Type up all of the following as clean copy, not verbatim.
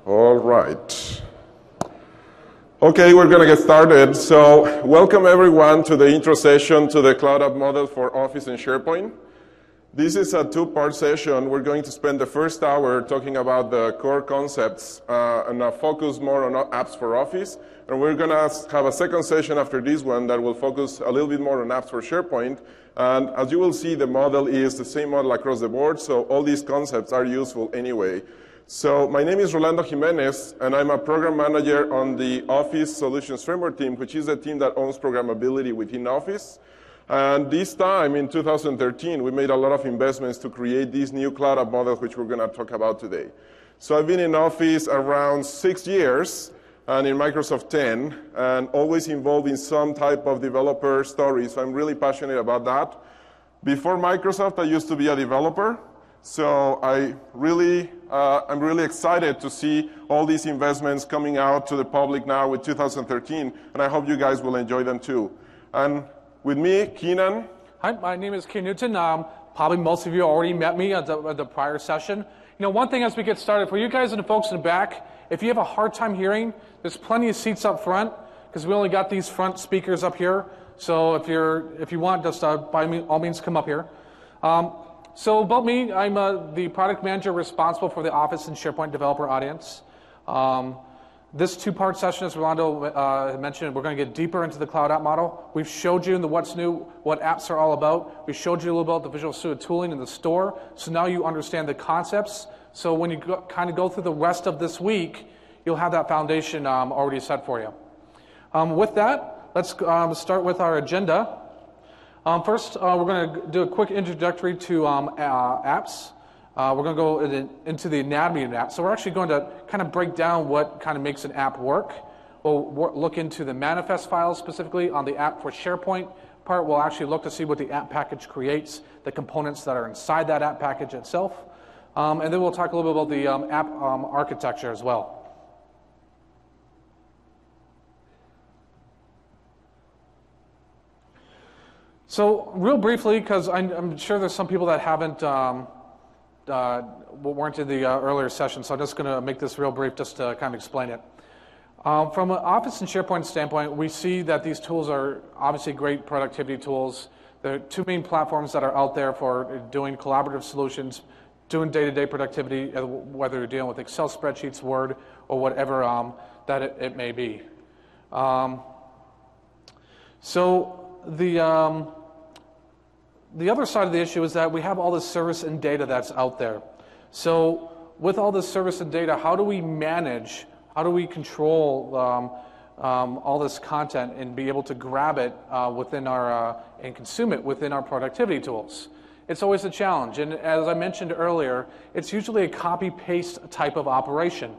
All right. Okay, we're going to get started. So welcome everyone to the intro session to the Cloud App Model for Office and SharePoint. This is a two-part session. We're going to spend the first hour talking about the core concepts and focus more on apps for Office. And we're going to have a second session after this one that will focus a little bit more on apps for SharePoint. And as you will see, the model is the same model across the board, so all these concepts are useful anyway. So my name is Rolando Jimenez, and I'm a program manager on the Office Solutions Framework team, which is the team that owns programmability within Office. And this time, in 2013, we made a lot of investments to create this new Cloud App model, which we're going to talk about today. So I've been in Office around 6 years, and in Microsoft 10, and always involved in some type of developer story. So I'm really passionate about that. Before Microsoft, I used to be a developer. So I'm really excited to see all these investments coming out to the public now with 2013, and I hope you guys will enjoy them too. And with me, Keenan. Hi, my name is Ken Newton. Probably most of you already met me at the prior session. You know, one thing as we get started, for you guys and the folks in the back, if you have a hard time hearing, there's plenty of seats up front, because we only got these front speakers up here. So if you want, just by all means come up here. So about me, I'm the product manager responsible for the Office and SharePoint developer audience. This two-part session, as Rolando mentioned, we're going to get deeper into the Cloud App model. We've showed you in the What's New, what apps are all about. We showed you a little about the Visual Studio tooling in the store, so now you understand the concepts. So when you kind of go through the rest of this week, you'll have that foundation already set for you. With that, let's start with our agenda. First, we're going to do a quick introductory to apps. We're going to go into the anatomy of an app. So we're actually going to kind of break down what kind of makes an app work. We'll look into the manifest files specifically on the app for SharePoint part. We'll actually look to see what the app package creates, the components that are inside that app package itself. And then we'll talk a little bit about the app architecture as well. So real briefly, because I'm sure there's some people that haven't weren't in the earlier session, so I'm just going to make this real brief just to kind of explain it. From an Office and SharePoint standpoint, we see that these tools are obviously great productivity tools. There are two main platforms that are out there for doing collaborative solutions, doing day-to-day productivity, whether you're dealing with Excel spreadsheets, Word, or whatever that it may be. The other side of the issue is that we have all this service and data that's out there. So with all this service and data, how do we manage, how do we control all this content and be able to grab it within our, and consume it within our productivity tools? It's always a challenge. And as I mentioned earlier, it's usually a copy-paste type of operation.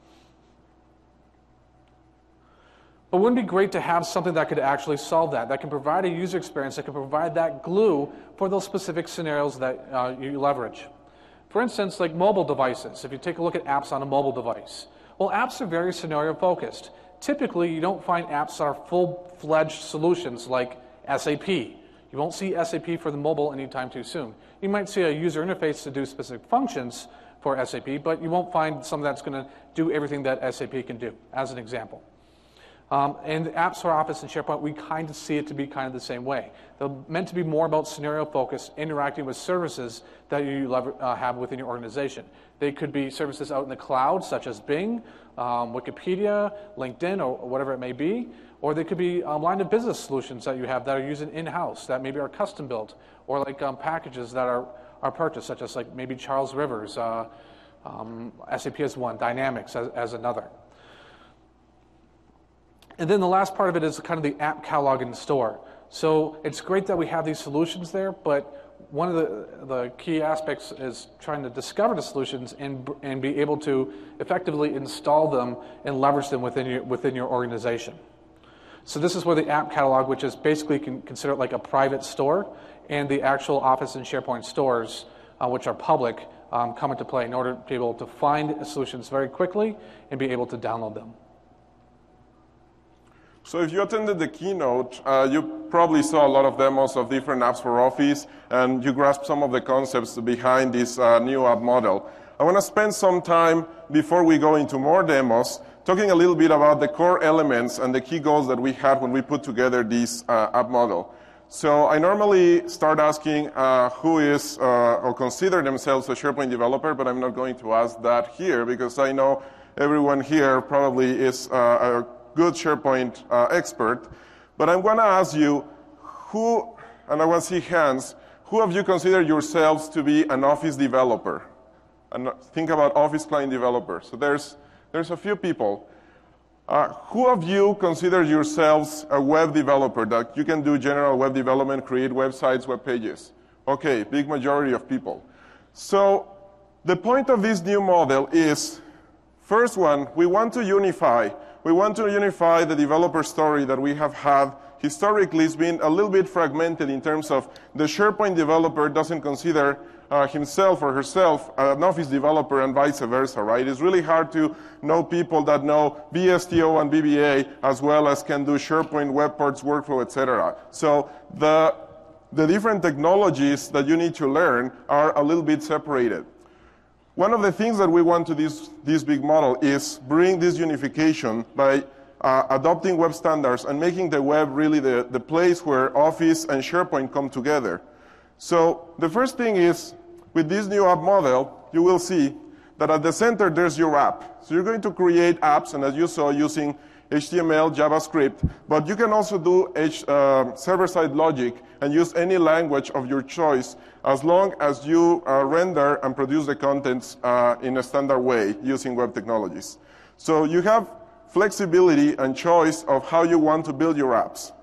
But wouldn't it be great to have something that could actually solve that can provide a user experience, that can provide that glue for those specific scenarios that you leverage? For instance, like mobile devices. If you take a look at apps on a mobile device, well, apps are very scenario-focused. Typically, you don't find apps that are full-fledged solutions like SAP. You won't see SAP for the mobile anytime too soon. You might see a user interface to do specific functions for SAP, but you won't find something that's going to do everything that SAP can do, as an example. And apps for Office and SharePoint, we kind of see it to be kind of the same way. They're meant to be more about scenario-focused, interacting with services that you have within your organization. They could be services out in the cloud, such as Bing, Wikipedia, LinkedIn, or whatever it may be. Or they could be line of business solutions that you have that are used in-house, that maybe are custom-built, or like packages that are purchased, such as like maybe Charles Rivers, SAP as one, Dynamics as another. And then the last part of it is kind of the app catalog in the store. So it's great that we have these solutions there, but one of the key aspects is trying to discover the solutions and be able to effectively install them and leverage them within your organization. So this is where the app catalog, which is basically considered like a private store, and the actual Office and SharePoint stores, which are public, come into play in order to be able to find solutions very quickly and be able to download them. So if you attended the keynote, you probably saw a lot of demos of different apps for Office, and you grasped some of the concepts behind this new app model. I want to spend some time before we go into more demos talking a little bit about the core elements and the key goals that we had when we put together this app model. So I normally start asking who is or consider themselves a SharePoint developer, but I'm not going to ask that here because I know everyone here probably is a good SharePoint expert. But I'm going to ask you who, and I want to see hands, who of you consider yourselves to be an Office developer? And think about Office client developer. So there's a few people. Who of you consider yourselves a web developer, that you can do general web development, create websites, web pages? Okay, big majority of people. So the point of this new model is, first one, we want to unify. We want to unify the developer story that we have had. Historically, it's been a little bit fragmented in terms of the SharePoint developer doesn't consider himself or herself an Office developer and vice versa, right? It's really hard to know people that know VSTO and VBA as well as can do SharePoint, web parts, workflow, etc. So the different technologies that you need to learn are a little bit separated. One of the things that we want to this big model is bring this unification by adopting web standards and making the web really the place where Office and SharePoint come together. So the first thing is, with this new app model, you will see that at the center there's your app. So you're going to create apps, and as you saw, using HTML, JavaScript, but you can also do server-side logic and use any language of your choice as long as you render and produce the contents in a standard way using web technologies. So you have flexibility and choice of how you want to build your apps.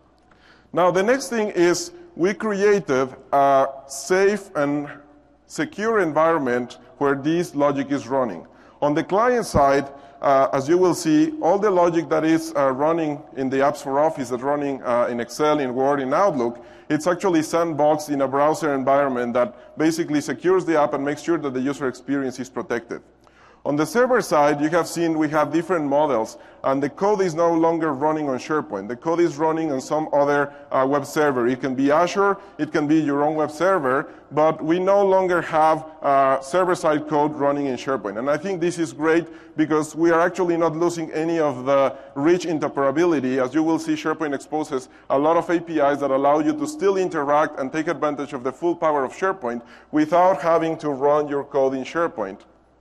Now, the next thing is we created a safe and secure environment where this logic is running. On the client side, as you will see, all the logic that is running in the apps for Office, that's running in Excel, in Word, in Outlook, it's actually sandboxed in a browser environment that basically secures the app and makes sure that the user experience is protected. On the server side, you have seen we have different models, and the code is no longer running on SharePoint. The code is running on some other web server. It can be Azure, it can be your own web server, but we no longer have server-side code running in SharePoint. And I think this is great because we are actually not losing any of the rich interoperability. As you will see, SharePoint exposes a lot of APIs that allow you to still interact and take advantage of the full power of SharePoint without having to run your code in SharePoint.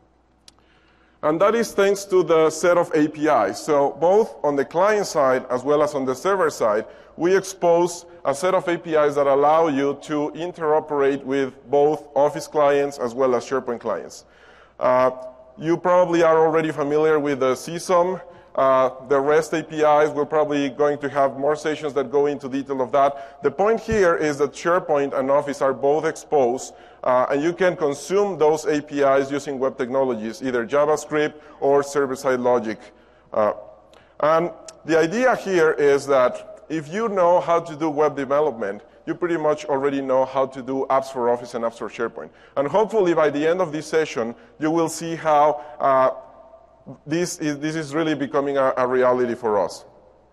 And that is thanks to the set of APIs. So both on the client side as well as on the server side, we expose a set of APIs that allow you to interoperate with both Office clients as well as SharePoint clients. You probably are already familiar with the CSOM, the REST APIs. We're probably going to have more sessions that go into detail of that. The point here is that SharePoint and Office are both exposed, and you can consume those APIs using web technologies, either JavaScript or server-side logic. And the idea here is that if you know how to do web development, you pretty much already know how to do apps for Office and apps for SharePoint. And hopefully by the end of this session, you will see how this is really becoming a reality for us.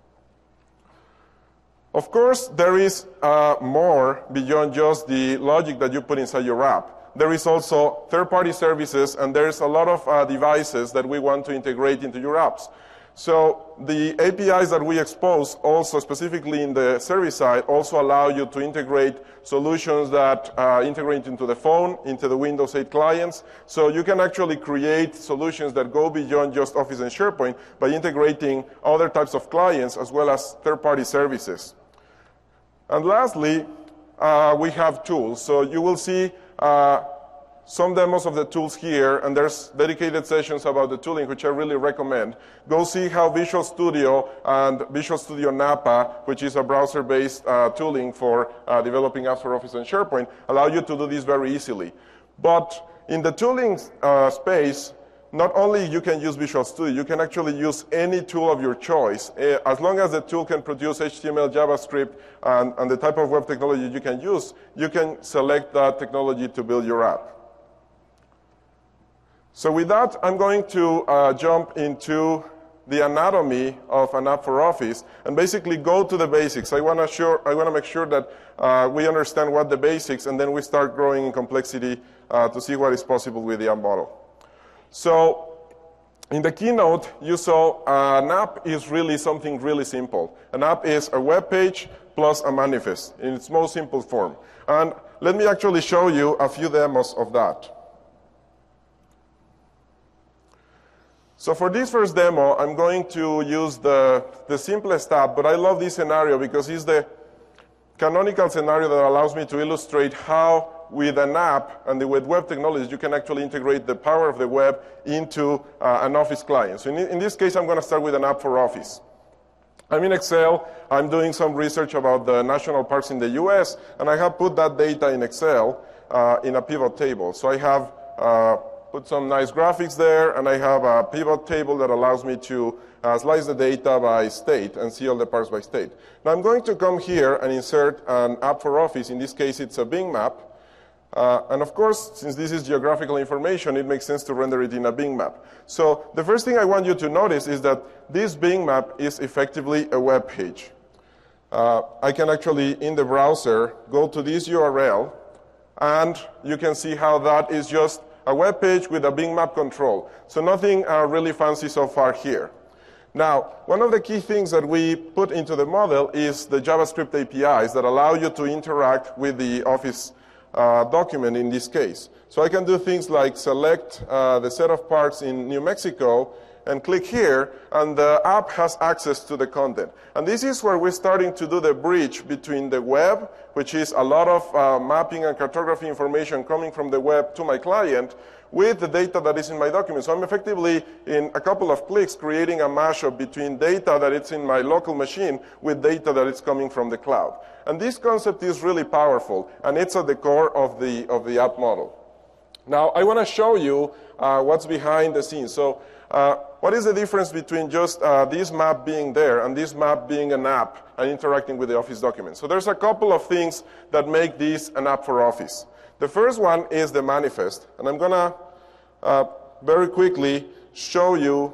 Of course, there is more beyond just the logic that you put inside your app. There is also third-party services, and there's a lot of devices that we want to integrate into your apps. So the APIs that we expose also specifically in the service side also allow you to integrate solutions that integrate into the phone, into the Windows 8 clients. So you can actually create solutions that go beyond just Office and SharePoint by integrating other types of clients as well as third-party services. And lastly, we have tools. So you will see some demos of the tools here, and there's dedicated sessions about the tooling, which I really recommend. Go see how Visual Studio and Visual Studio Napa, which is a browser-based tooling for developing apps for Office and SharePoint, allow you to do this very easily. But in the tooling space, not only you can use Visual Studio, you can actually use any tool of your choice. As long as the tool can produce HTML, JavaScript, and the type of web technology you can use, you can select that technology to build your app. So with that, I'm going to jump into the anatomy of an app for Office and basically go to the basics. I want to make sure that we understand what the basics, and then we start growing in complexity to see what is possible with the app model. So in the keynote, you saw an app is really something really simple. An app is a web page plus a manifest in its most simple form. And let me actually show you a few demos of that. So for this first demo, I'm going to use the simplest app, but I love this scenario because it's the canonical scenario that allows me to illustrate how with an app and with web technologies, you can actually integrate the power of the web into an Office client. So in this case, I'm going to start with an app for Office. I'm in Excel. I'm doing some research about the national parks in the US, and I have put that data in Excel in a pivot table. So I have put some nice graphics there, and I have a pivot table that allows me to slice the data by state and see all the parts by state. Now I'm going to come here and insert an app for Office. In this case, it's a Bing map. And of course, since this is geographical information, it makes sense to render it in a Bing map. So the first thing I want you to notice is that this Bing map is effectively a web page. I can actually, in the browser, go to this URL, and you can see how that is just a web page with a Bing map control. So nothing really fancy so far here. Now, one of the key things that we put into the model is the JavaScript APIs that allow you to interact with the Office document in this case. So I can do things like select the set of parks in New Mexico and click here, and the app has access to the content. And this is where we're starting to do the bridge between the web, which is a lot of mapping and cartography information coming from the web to my client, with the data that is in my document. So I'm effectively, in a couple of clicks, creating a mashup between data that is in my local machine with data that is coming from the cloud. And this concept is really powerful, and it's at the core of the app model. Now, I want to show you what's behind the scenes. So what is the difference between just this map being there and this map being an app and interacting with the Office document? So there's a couple of things that make this an app for Office. The first one is the manifest, and I'm going to very quickly show you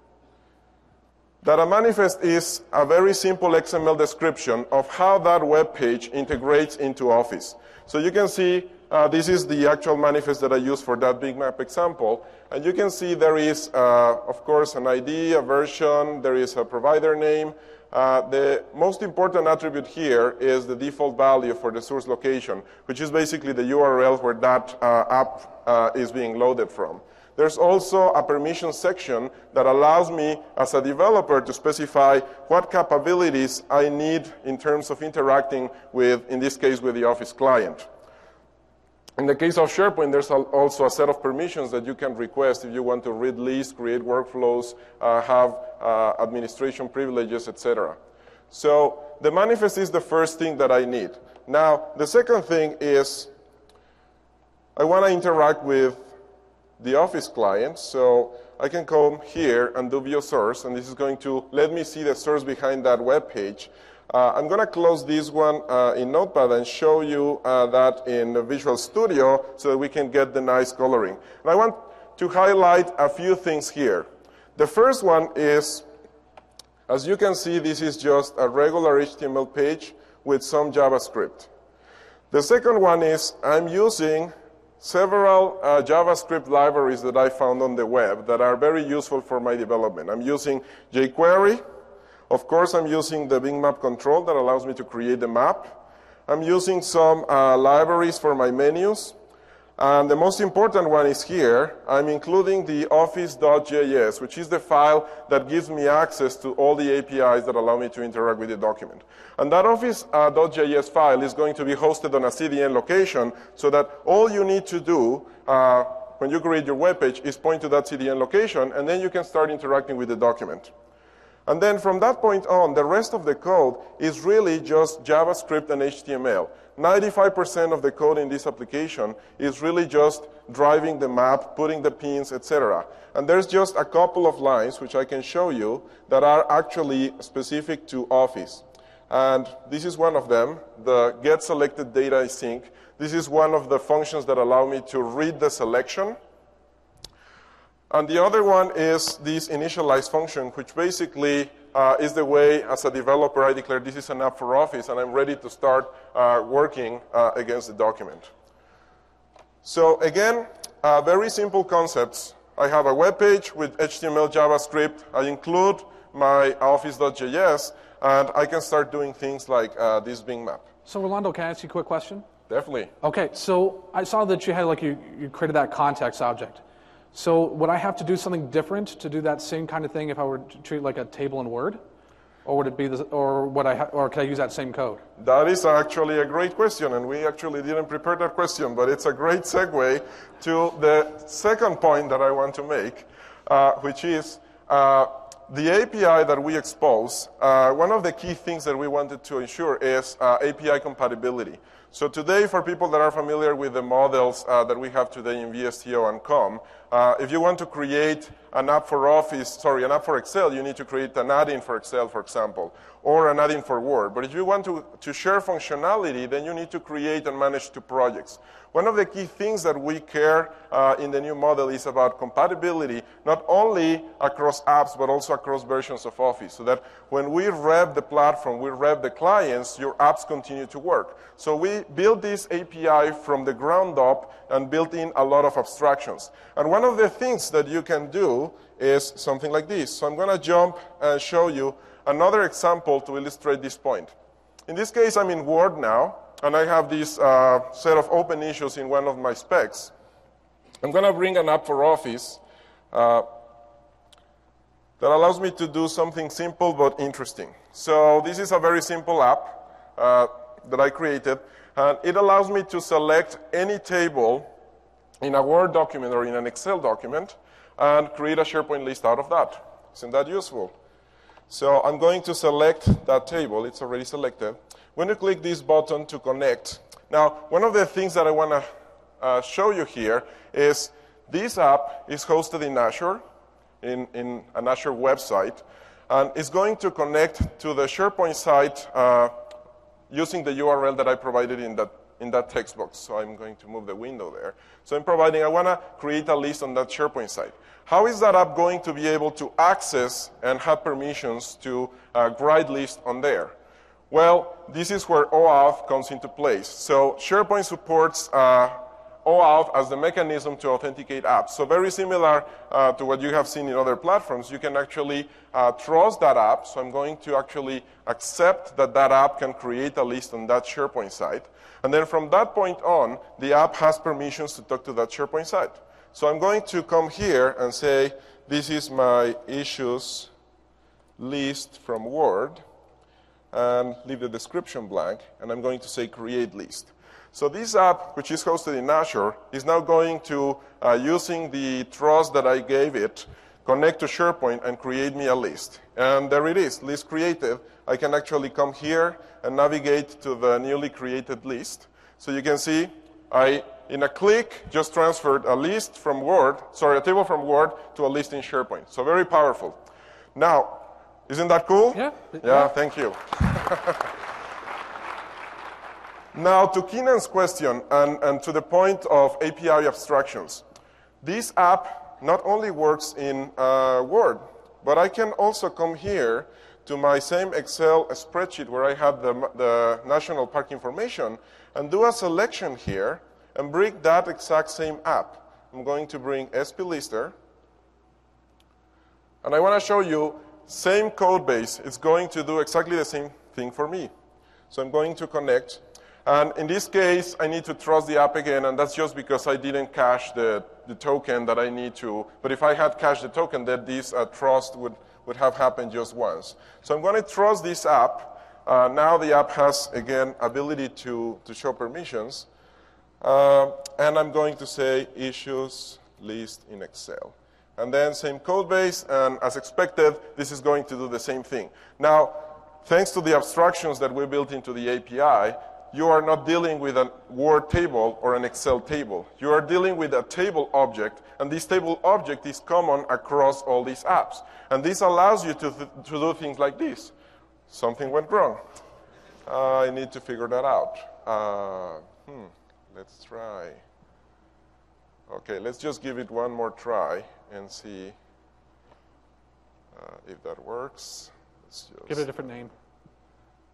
that a manifest is a very simple XML description of how that web page integrates into Office. So you can see this is the actual manifest that I used for that Bing map example, and you can see there is, of course, an ID, a version, there is a provider name. The most important attribute here is the default value for the source location, which is basically the URL where that app is being loaded from. There's also a permission section that allows me as a developer to specify what capabilities I need in terms of interacting with, in this case, with the Office client. In the case of SharePoint, there's also a set of permissions that you can request if you want to read lists, create workflows, have administration privileges, etc. So the manifest is the first thing that I need. Now, the second thing is I want to interact with the Office client. So I can come here and do view source, and this is going to let me see the source behind that web page. I'm going to close this one in Notepad and show you that in Visual Studio so that we can get the nice coloring. And I want to highlight a few things here. The first one is, as you can see, this is just a regular HTML page with some JavaScript. The second one is I'm using several JavaScript libraries that I found on the web that are very useful for my development. I'm using jQuery. Of course, I'm using the Bing map control that allows me to create the map. I'm using some libraries for my menus. And the most important one is here. I'm including the office.js, which is the file that gives me access to all the APIs that allow me to interact with the document. And that office.js file is going to be hosted on a CDN location so that all you need to do when you create your web page is point to that CDN location, and then you can start interacting with the document. And then from that point on, the rest of the code is really just JavaScript and HTML. 95% of the code in this application is really just driving the map, putting the pins, etc. And there's just a couple of lines, which I can show you, that are actually specific to Office. And this is one of them, the get selected data sync. This is one of the functions that allow me to read the selection. And the other one is this initialize function, which basically is the way, as a developer, I declare this is an app for Office, and I'm ready to start working against the document. So again, very simple concepts. I have a web page with HTML, JavaScript. I include my office.js, and I can start doing things like this Bing map. So Rolando, can I ask you a quick question? Definitely. Okay, so I saw that you had you created that context object. So would I have to do something different to do that same kind of thing if I were to treat it like a table in Word? Or would it be or could I use that same code? That is actually a great question, and we actually didn't prepare that question, but it's a great segue to the second point that I want to make, which is the API that we expose. One of the key things that we wanted to ensure is API compatibility. So today, for people that are familiar with the models that we have today in VSTO and COM, if you want to create an app for an app for Excel, you need to create an add-in for Excel, for example, or an add-in for Word. But if you want to share functionality, then you need to create and manage two projects. One of the key things that we care in the new model is about compatibility, not only across apps, but also across versions of Office, so that when we rev the platform, we rev the clients, your apps continue to work. So we built this API from the ground up and built in a lot of abstractions. And one of the things that you can do is something like this. So I'm going to jump and show you another example to illustrate this point. In this case, I'm in Word now, and I have this set of open issues in one of my specs. I'm going to bring an app for Office that allows me to do something simple but interesting. So this is a very simple app that I created, and it allows me to select any table in a Word document or in an Excel document and create a SharePoint list out of that. Isn't that useful? So I'm going to select that table. It's already selected. When you click this button to connect, now one of the things that I want to show you here is this app is hosted in Azure, in an Azure website, and it's going to connect to the SharePoint site using the URL that I provided in that text box. So I'm going to move the window there. So I want to create a list on that SharePoint site. How is that app going to be able to access and have permissions to write list on there? Well, this is where OAuth comes into place. So SharePoint supports OAuth as the mechanism to authenticate apps. So very similar to what you have seen in other platforms, you can actually trust that app. So I'm going to actually accept that app can create a list on that SharePoint site. And then from that point on, the app has permissions to talk to that SharePoint site. So I'm going to come here and say, this is my issues list from Word, and leave the description blank, and I'm going to say create list. So this app, which is hosted in Azure, is now going to, using the trust that I gave it, connect to SharePoint and create me a list. And there it is, list created. I can actually come here and navigate to the newly created list. So you can see I, in a click, just transferred a table from Word to a list in SharePoint. So very powerful. Now, isn't that cool? Yeah, thank you. Now, to Keenan's question and to the point of API abstractions, this app not only works in Word, but I can also come here to my same Excel spreadsheet where I have the national park information and do a selection here and bring that exact same app. I'm going to bring SPLister, and I want to show you same code base. It's going to do exactly the same thing for me. So I'm going to connect. And in this case, I need to trust the app again, and that's just because I didn't cache the token that I need to. But if I had cached the token, then this trust would have happened just once. So I'm going to trust this app. Now the app has, again, ability to show permissions. And I'm going to say issues list in Excel. And then same code base, and as expected, this is going to do the same thing. Now, thanks to the abstractions that we built into the API, you are not dealing with a Word table or an Excel table. You are dealing with a table object, and this table object is common across all these apps. And this allows you to do things like this. Something went wrong. I need to figure that out. Let's try. Okay, let's just give it one more try and see if that works. Let's just give it a different name.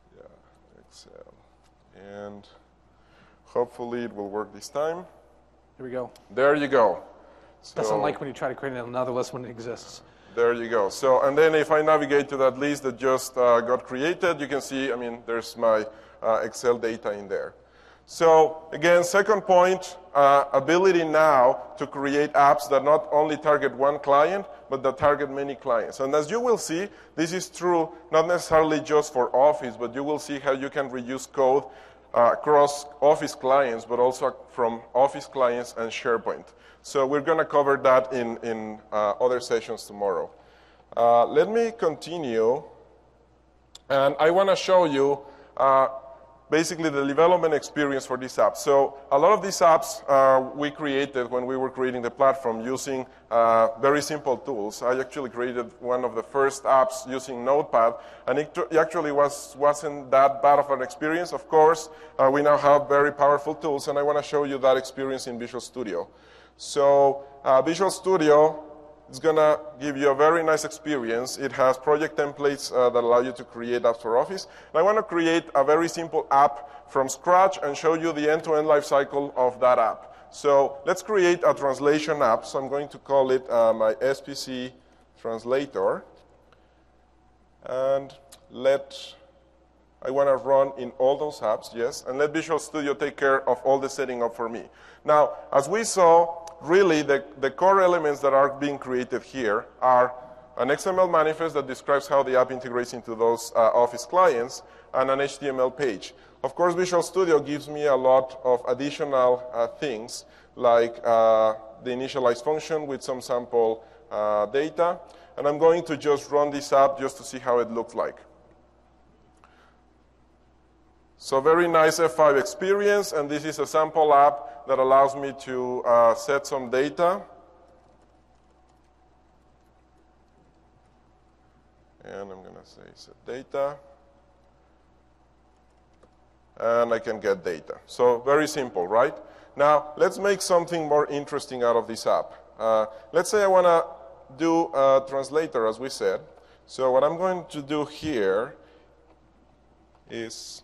Yeah, Excel. And hopefully it will work this time. Here we go. There you go. Doesn't like when you try to create another list when it exists. There you go. So, and then if I navigate to that list that just got created, you can see, I mean, there's my Excel data in there. So again, second point, ability now to create apps that not only target one client, but that target many clients. And as you will see, this is true not necessarily just for Office, but you will see how you can reuse code across Office clients, but also from Office clients and SharePoint. So we're going to cover that in other sessions tomorrow. Let me continue, and I want to show you basically the development experience for this app. So a lot of these apps we created when we were creating the platform using very simple tools. I actually created one of the first apps using Notepad, and it actually wasn't that bad of an experience. Of course, we now have very powerful tools, and I want to show you that experience in Visual Studio. So Visual Studio is going to give you a very nice experience. It has project templates that allow you to create apps for Office. And I want to create a very simple app from scratch and show you the end-to-end life cycle of that app. So let's create a translation app. So I'm going to call it my SPC translator. And I want to run in all those apps, yes, and let Visual Studio take care of all the setting up for me. Now, as we saw, really the core elements that are being created here are an XML manifest that describes how the app integrates into those Office clients, and an HTML page. Of course, Visual Studio gives me a lot of additional things, like the initialize function with some sample data, and I'm going to just run this app just to see how it looks like. So very nice F5 experience, and this is a sample app that allows me to set some data. And I'm going to say set data. And I can get data. So very simple, right? Now, let's make something more interesting out of this app. Let's say I want to do a translator, as we said. So what I'm going to do here is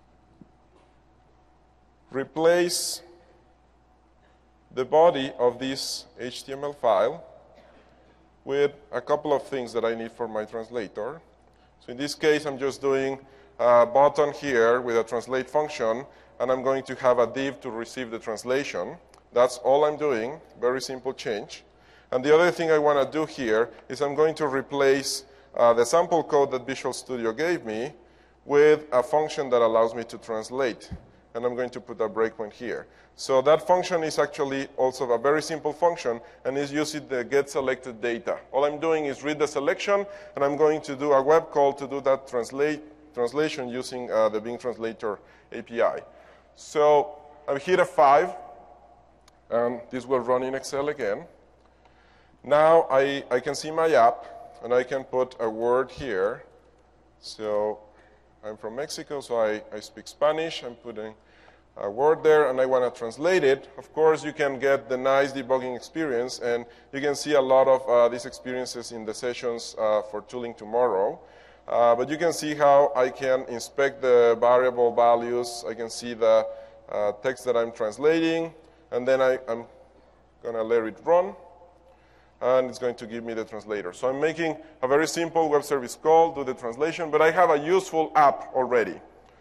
replace the body of this HTML file with a couple of things that I need for my translator. So in this case, I'm just doing a button here with a translate function, and I'm going to have a div to receive the translation. That's all I'm doing, very simple change. And the other thing I want to do here is I'm going to replace the sample code that Visual Studio gave me with a function that allows me to translate. And I'm going to put a breakpoint here. So that function is actually also a very simple function, and is using the get selected data. All I'm doing is read the selection, and I'm going to do a web call to do that translation using the Bing Translator API. So I've hit F5, and this will run in Excel again. Now I can see my app, and I can put a word here. So I'm from Mexico, so I speak Spanish. I'm putting a word there, and I want to translate it. Of course, you can get the nice debugging experience, and you can see a lot of these experiences in the sessions for tooling tomorrow. But you can see how I can inspect the variable values. I can see the text that I'm translating, and then I'm going to let it run, and it's going to give me the translator. So I'm making a very simple web service call, do the translation, but I have a useful app already.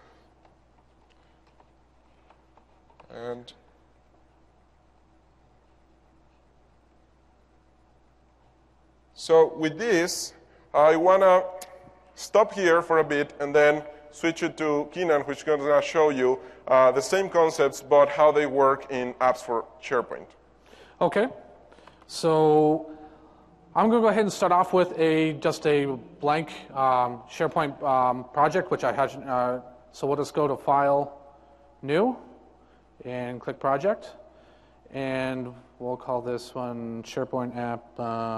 And so with this, I want to stop here for a bit and then switch it to Keenan, which is going to show you the same concepts, but how they work in apps for SharePoint. Okay. So I'm going to go ahead and start off with just a blank SharePoint project, which I had. So we'll just go to File, New, and click Project. And we'll call this one SharePoint App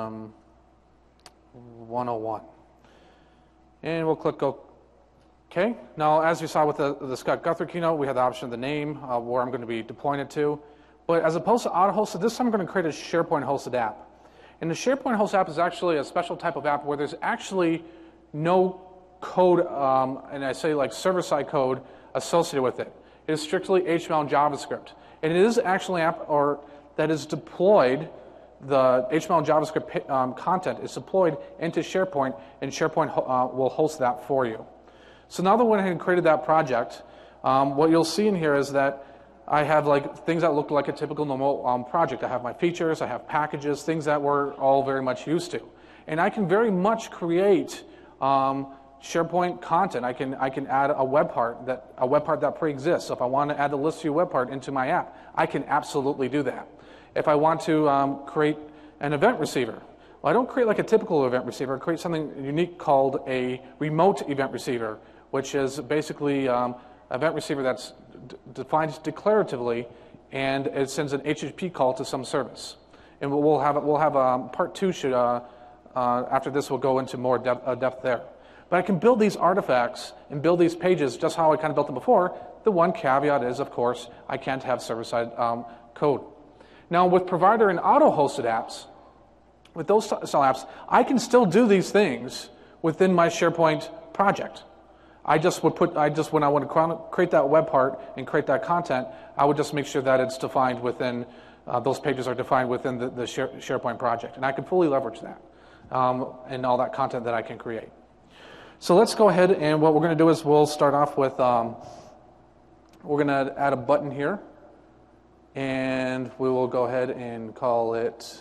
101. And we'll click OK. Now, as you saw with the Scott Guthrie keynote, we have the option of the name, where I'm going to be deploying it to. But as opposed to auto-hosted, this time I'm going to create a SharePoint-hosted app. And the SharePoint-hosted app is actually a special type of app where there's actually no code, and I say like server-side code, associated with it. It is strictly HTML and JavaScript. And it is actually an app, or that is deployed, the HTML and JavaScript content is deployed into SharePoint, and SharePoint will host that for you. So now that we went ahead and created that project, what you'll see in here is that I have like things that look like a typical normal project. I have my features, I have packages, things that we're all very much used to. And I can very much create SharePoint content. I can add a web part that pre-exists. So if I want to add the list view web part into my app, I can absolutely do that. If I want to create an event receiver, well, I don't create like a typical event receiver. I create something unique called a remote event receiver, which is basically an event receiver that's defined declaratively, and it sends an HTTP call to some service. And we'll have part two should after this we'll go into more depth there. But I can build these artifacts and build these pages just how I kind of built them before. The one caveat is, of course, I can't have server-side code. Now, with provider and auto-hosted apps, with those style apps, I can still do these things within my SharePoint project. When I want to create that web part and create that content, I would just make sure that it's defined within, those pages are defined within the SharePoint project. And I can fully leverage that and all that content that I can create. So let's go ahead, and what we're going to do is we'll start off with, we're going to add a button here. And we will go ahead and call it,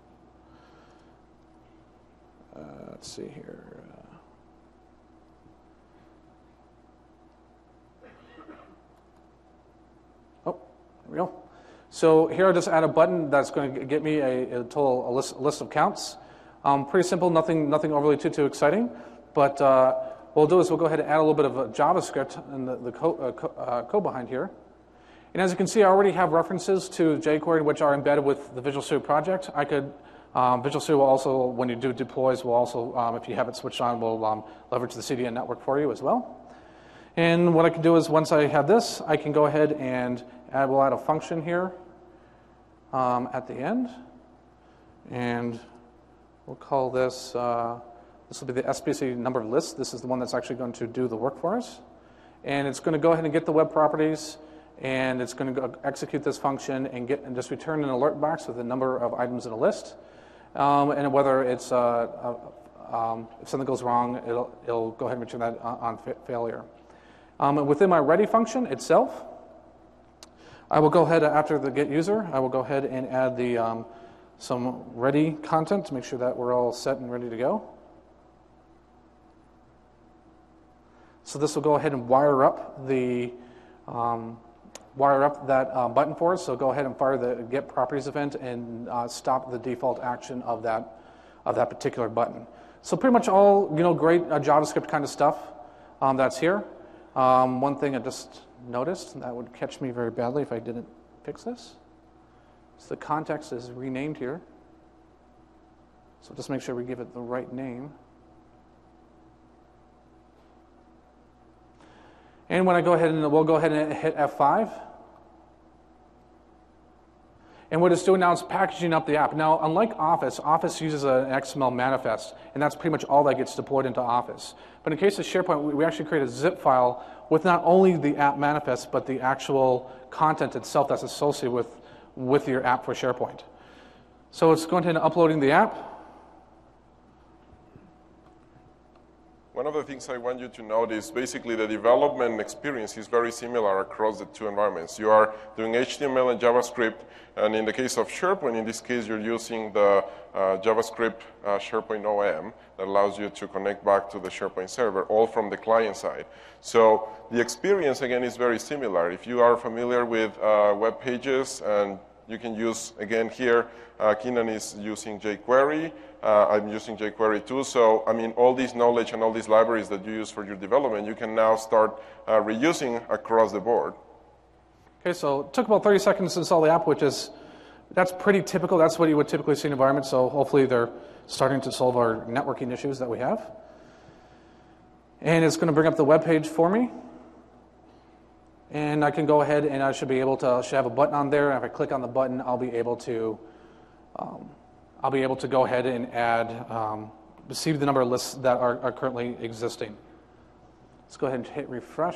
let's see here. Oh, there we go. So here I'll just add a button that's going to get me a list of counts. Pretty simple, nothing overly too exciting. But what we'll do is we'll go ahead and add a little bit of JavaScript in the code behind here. And as you can see, I already have references to jQuery, which are embedded with the Visual Studio project. Visual Studio will also, when you do deploys, will also, if you have it switched on, will leverage the CDN network for you as well. And what I can do is, once I have this, I can go ahead and we'll add a function here at the end. And we'll call this, this will be the SPC number of lists. This is the one that's actually going to do the work for us. And it's going to go ahead and get the web properties, and it's going to go execute this function and just return an alert box with the number of items in a list. And whether it's if something goes wrong, it'll go ahead and return that on failure. And within my ready function itself, I will go ahead after the get user. I will go ahead and add the some ready content to make sure that we're all set and ready to go. So this will go ahead and wire up that button for us. So go ahead and fire the get properties event and stop the default action of that particular button. So pretty much all great JavaScript kind of stuff that's here. One thing I just noticed that would catch me very badly if I didn't fix this. So the context is renamed here. So just make sure we give it the right name. And when I go ahead and we'll go ahead and hit F5. And what it's doing now is packaging up the app. Now, unlike Office, Office uses an XML manifest, and that's pretty much all that gets deployed into Office. But in case of SharePoint, we actually create a zip file with not only the app manifest, but the actual content itself that's associated with your app for SharePoint. So it's going ahead and uploading the app. One of the things I want you to notice, basically the development experience is very similar across the two environments. You are doing HTML and JavaScript, and in the case of SharePoint, in this case, you're using the JavaScript SharePoint OM that allows you to connect back to the SharePoint server, all from the client side. So the experience, again, is very similar. If you are familiar with web pages, and you can use, again, here, Keenan is using jQuery. I'm using jQuery too. So, I mean, all this knowledge and all these libraries that you use for your development, you can now start reusing across the board. Okay, so it took about 30 seconds to install the app, that's pretty typical. That's what you would typically see in environments. So hopefully they're starting to solve our networking issues that we have. And it's going to bring up the web page for me. And I can go ahead and I should have a button on there. And if I click on the button, I'll be able to go ahead and add, receive the number of lists that are currently existing. Let's go ahead and hit refresh.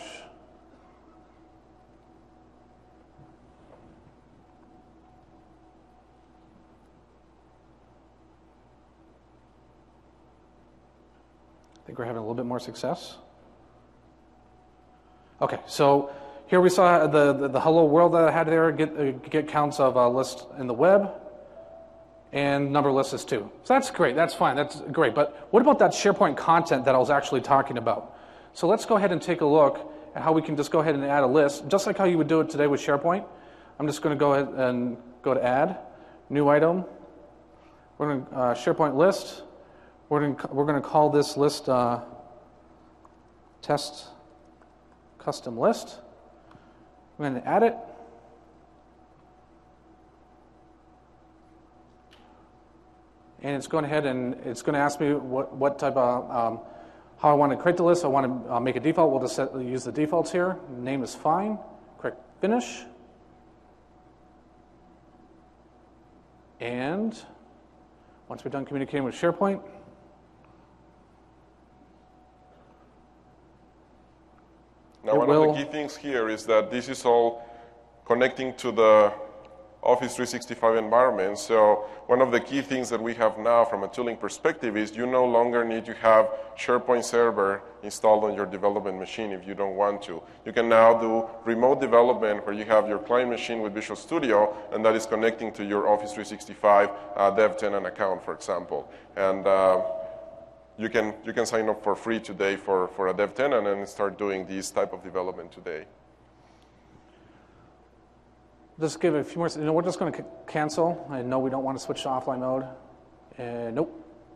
think we're having a little bit more success. Okay, so here we saw the hello world that I had there, get counts of lists in the web, and number of lists is 2. So that's great, that's fine, that's great. But what about that SharePoint content that I was actually talking about? So let's go ahead and take a look at how we can just go ahead and add a list, just like how you would do it today with SharePoint. I'm just going to go ahead and go to Add, New Item. We're going to SharePoint List. We're going to call this list Test Custom List. I'm going to add it. And it's going ahead and it's going to ask me what type of how I want to create the list. I want to make a default. We'll just use the defaults here. Name is fine. Click Finish. And once we're done communicating with SharePoint, now one of the key things here is that this is all connecting to the Office 365 environment. So one of the key things that we have now from a tooling perspective is you no longer need to have SharePoint Server installed on your development machine if you don't want to. You can now do remote development where you have your client machine with Visual Studio and that is connecting to your Office 365 dev tenant account, for example. And you can sign up for free today for a dev tenant and start doing this type of development today. Just give it a few more. We're just going to cancel. I know we don't want to switch to offline mode. Nope.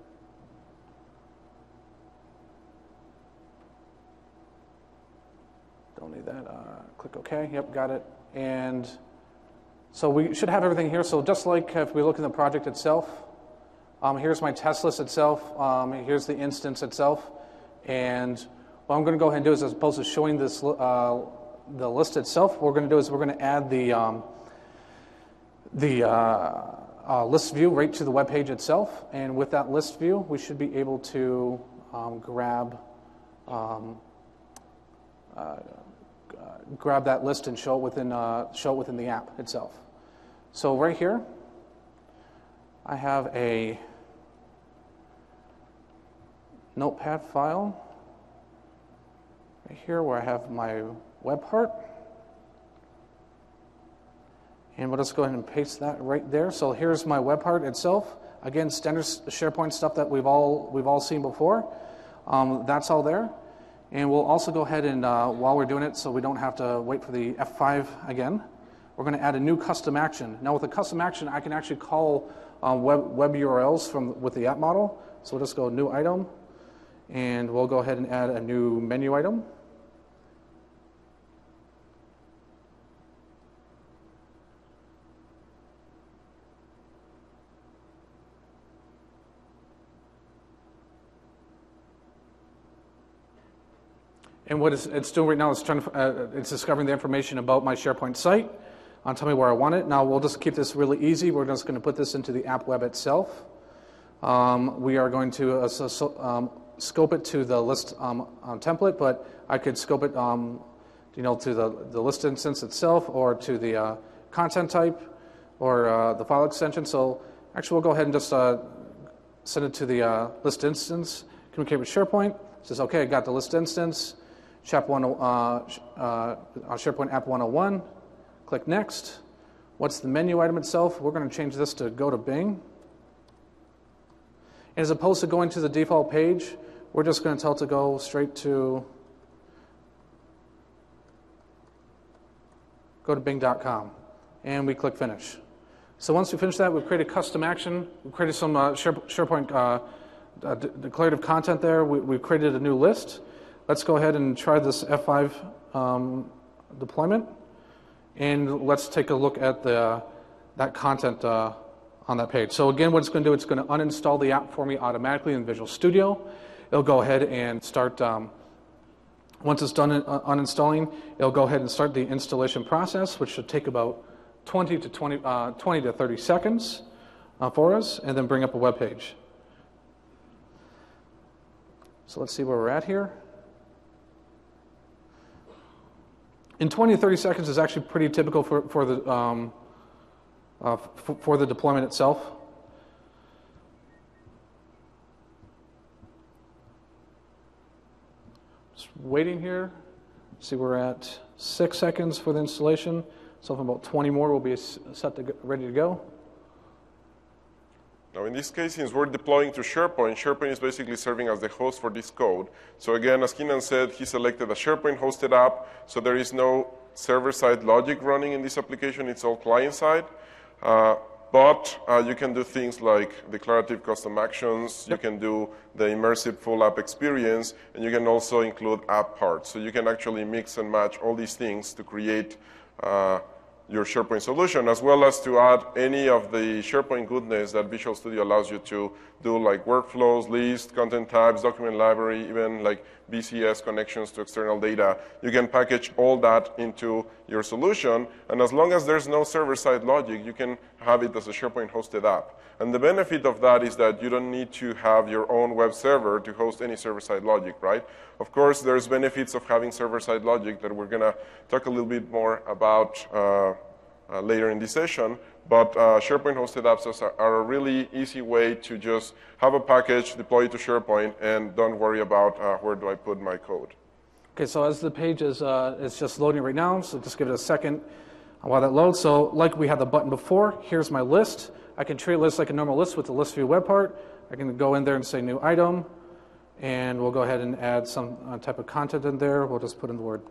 Don't need that. Click OK. Yep, got it. And so we should have everything here. So just like if we look in the project itself, here's my test list itself. Here's the instance itself. And what I'm going to go ahead and do is, as opposed to showing this the list itself, what we're going to do is we're going to add the list view right to the web page itself. And with that list view, we should be able to grab that list and show it within the app itself. So right here, I have a notepad file right here where I have my web part. And we'll just go ahead and paste that right there. So here's my web part itself. Again, standard SharePoint stuff that we've all seen before. That's all there. And we'll also go ahead and, while we're doing it, so we don't have to wait for the F5 again, we're going to add a new custom action. Now with a custom action, I can actually call web URLs with the app model. So we'll just go New Item, and we'll go ahead and add a new menu item. And what it's doing right now is it's discovering the information about my SharePoint site. Tell me where I want it. Now we'll just keep this really easy. We're just going to put this into the app web itself. We are going to scope it to the list template, but I could scope it, to the list instance itself, or to the content type, or the file extension. So actually, we'll go ahead and just send it to the list instance. Communicate with SharePoint. It says, okay, I got the list instance. SharePoint App 101. Click Next. What's the menu item itself? We're going to change this to Go to Bing. And as opposed to going to the default page, we're just going to tell it to go straight to Bing.com. And we click Finish. So once we finish that, we've created custom action. We've created some SharePoint declarative content there. We've created a new list. Let's go ahead and try this F5 deployment. And let's take a look at that content on that page. So again, what it's going to do, it's going to uninstall the app for me automatically in Visual Studio. It'll go ahead and start, once it's done uninstalling, it'll go ahead and start the installation process, which should take about 20 to 30 seconds for us, and then bring up a web page. So let's see where we're at here. In 20 to 30 seconds is actually pretty typical for the deployment itself. Just waiting here. See, we're at 6 seconds for the installation. So in about 20 more, we'll be ready to go. Now in this case, since we're deploying to SharePoint, SharePoint is basically serving as the host for this code. So again, as Keenan said, he selected a SharePoint hosted app, so there is no server-side logic running in this application, it's all client-side. But you can do things like declarative custom actions, you can do the immersive full app experience, and you can also include app parts. So you can actually mix and match all these things to create your SharePoint solution, as well as to add any of the SharePoint goodness that Visual Studio allows you to do, like workflows, lists, content types, document library, even like BCS connections to external data. You can package all that into your solution, and as long as there's no server-side logic, you can have it as a SharePoint hosted app. And the benefit of that is that you don't need to have your own web server to host any server-side logic, right? Of course, there's benefits of having server-side logic that we're going to talk a little bit more about later in this session, but SharePoint hosted apps are a really easy way to just have a package, deploy it to SharePoint, and don't worry about where do I put my code. Okay, so as the page is it's just loading right now, so just give it a second while that loads. So like we had the button before, here's my list. I can treat a list like a normal list with the list view web part. I can go in there and say new item, and we'll go ahead and add some type of content in there. We'll just put in the word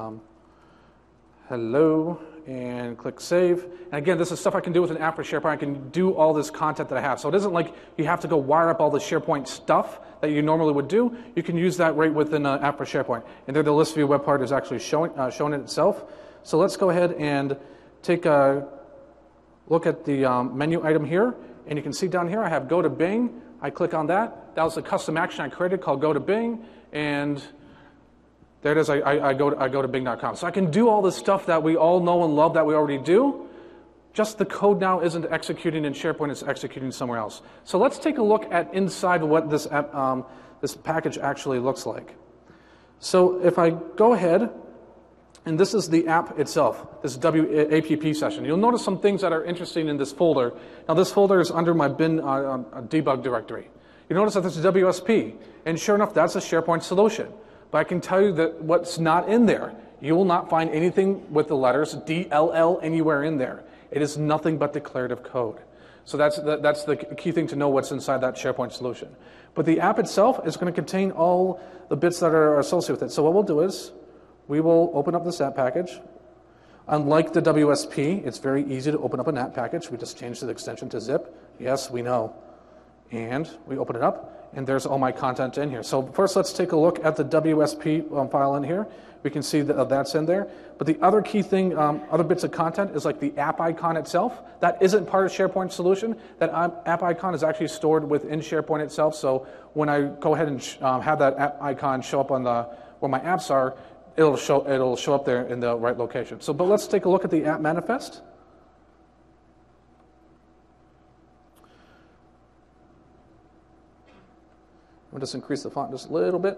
hello, and click save. And again, this is stuff I can do with an app for SharePoint. I can do all this content that I have. So it isn't like you have to go wire up all the SharePoint stuff that you normally would do. You can use that right within an app for SharePoint. And there the list view web part is actually showing it itself. So let's go ahead and take a look at the menu item here. And you can see down here I have go to Bing. I click on that. That was a custom action I created called go to Bing. And there it is, I go to Bing.com. So I can do all this stuff that we all know and love that we already do, just the code now isn't executing in SharePoint, it's executing somewhere else. So let's take a look at inside what this package actually looks like. So if I go ahead, and this is the app itself, this WAPP session. You'll notice some things that are interesting in this folder. Now this folder is under my bin debug directory. You notice that this is WSP, and sure enough, that's a SharePoint solution. But I can tell you that what's not in there, you will not find anything with the letters DLL anywhere in there. It is nothing but declarative code. So that's the key thing to know what's inside that SharePoint solution. But the app itself is going to contain all the bits that are associated with it. So what we'll do is we will open up this app package. Unlike the WSP, it's very easy to open up an app package. We just change the extension to zip. Yes, we know. And we open it up, and there's all my content in here. So first, let's take a look at the WSP file in here. We can see that that's in there. But the other key thing, other bits of content is like the app icon itself. That isn't part of SharePoint solution. That app icon is actually stored within SharePoint itself. So when I go ahead and have that app icon show up on where my apps are, it'll show up there in the right location. So, but let's take a look at the app manifest. We'll just increase the font just a little bit.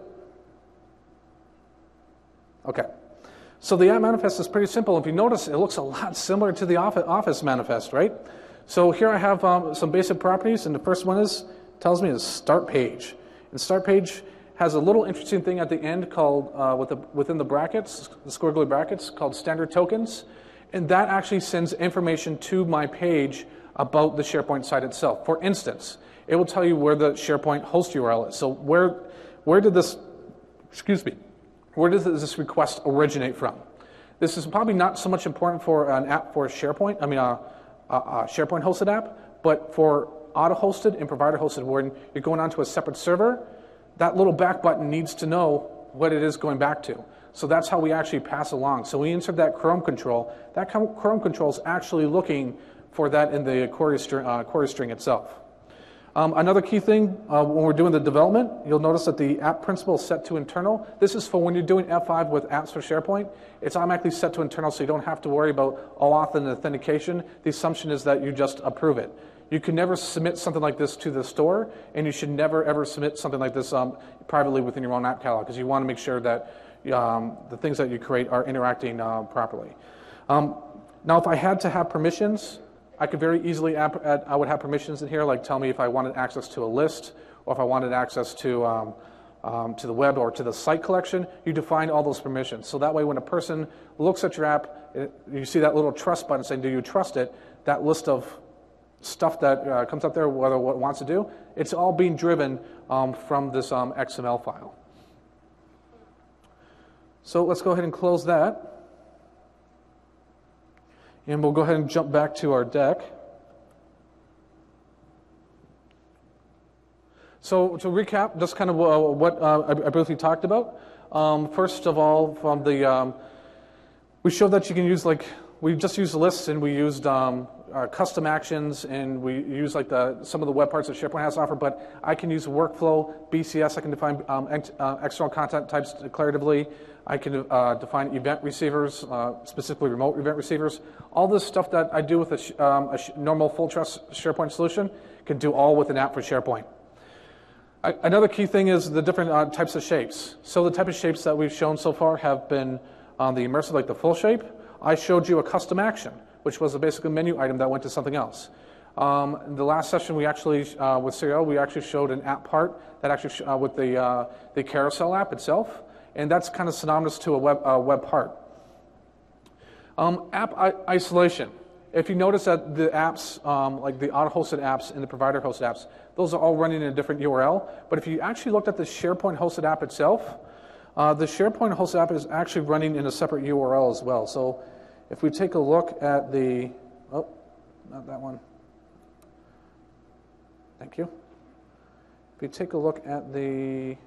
Okay. So the app manifest is pretty simple. If you notice, it looks a lot similar to the Office manifest, right? So here I have some basic properties, and the first one tells me is start page. And start page has a little interesting thing at the end called, within the brackets, the squiggly brackets, called standard tokens. And that actually sends information to my page about the SharePoint site itself. For instance, it will tell you where the SharePoint host URL is. So where did this request originate from? This is probably not so much important for an app for SharePoint, a SharePoint hosted app, but for auto-hosted and provider-hosted, where you're going onto a separate server, that little back button needs to know what it is going back to. So that's how we actually pass along. So we insert that Chrome control. That Chrome control is actually looking for that in the query string itself. Another key thing, when we're doing the development, you'll notice that the app principal is set to internal. This is for when you're doing F5 with apps for SharePoint. It's automatically set to internal, so you don't have to worry about OAuth and authentication. The assumption is that you just approve it. You can never submit something like this to the store, and you should never, ever submit something like this privately within your own app catalog, because you want to make sure that the things that you create are interacting properly. Now, if I had to have permissions, I could very easily I would have permissions in here, like tell me if I wanted access to a list, or if I wanted access to to the web or to the site collection, you define all those permissions. So that way when a person looks at your app, you see that little trust button saying, do you trust it? That list of stuff that comes up there, whether what it wants to do, it's all being driven from this XML file. So let's go ahead and close that. And we'll go ahead and jump back to our deck. So to recap, just kind of what I briefly talked about. First of all, from the we showed that you can use we just used lists and we used custom actions and we use some of the web parts that SharePoint has to offer. But I can use workflow, BCS. I can define external content types declaratively. I can define event receivers, specifically remote event receivers. All this stuff that I do with a normal full trust SharePoint solution can do all with an app for SharePoint. Another key thing is the different types of shapes. So the type of shapes that we've shown so far have been the immersive, like the full shape. I showed you a custom action, which was a basic menu item that went to something else. In the last session, we actually, with Serial, we actually showed an app part that actually, with the carousel app itself, and that's kind of synonymous to a web part. App isolation. If you notice that the apps, like the auto-hosted apps and the provider-hosted apps, those are all running in a different URL. But if you actually looked at the SharePoint hosted app itself, the SharePoint hosted app is actually running in a separate URL as well. So if we take a look at the, oh, not that one. Thank you. If we take a look at the,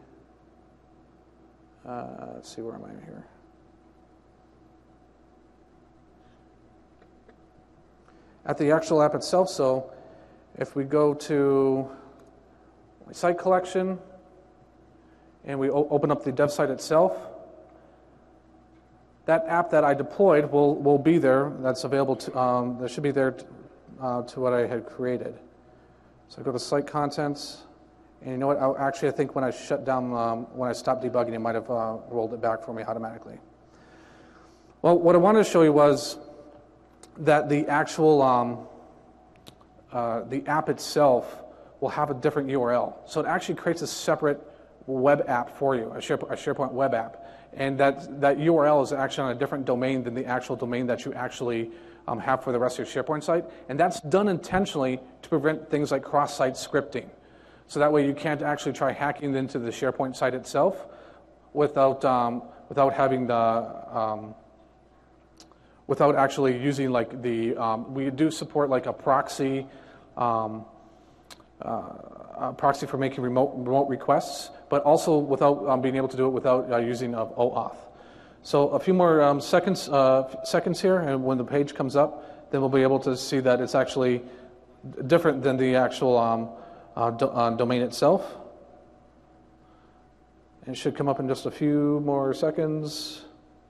let's see, where am I here? At the actual app itself, so if we go to site collection and we open up the dev site itself, that app that I deployed will be there. That's available to, that should be there to what I had created. So I go to site contents, and you know what? I think when I shut down, when I stopped debugging, it might have rolled it back for me automatically. Well, what I wanted to show you was that the actual the app itself will have a different URL. So it actually creates a separate web app for you, a SharePoint web app. And that URL is actually on a different domain than the actual domain that you actually have for the rest of your SharePoint site. And that's done intentionally to prevent things like cross-site scripting. So that way you can't actually try hacking into the SharePoint site itself without having the without actually using like the, we do support like a proxy for making remote requests, but also without being able to do it without using OAuth. So a few more seconds here, and when the page comes up, then we'll be able to see that it's actually different than the actual domain itself. It should come up in just a few more seconds.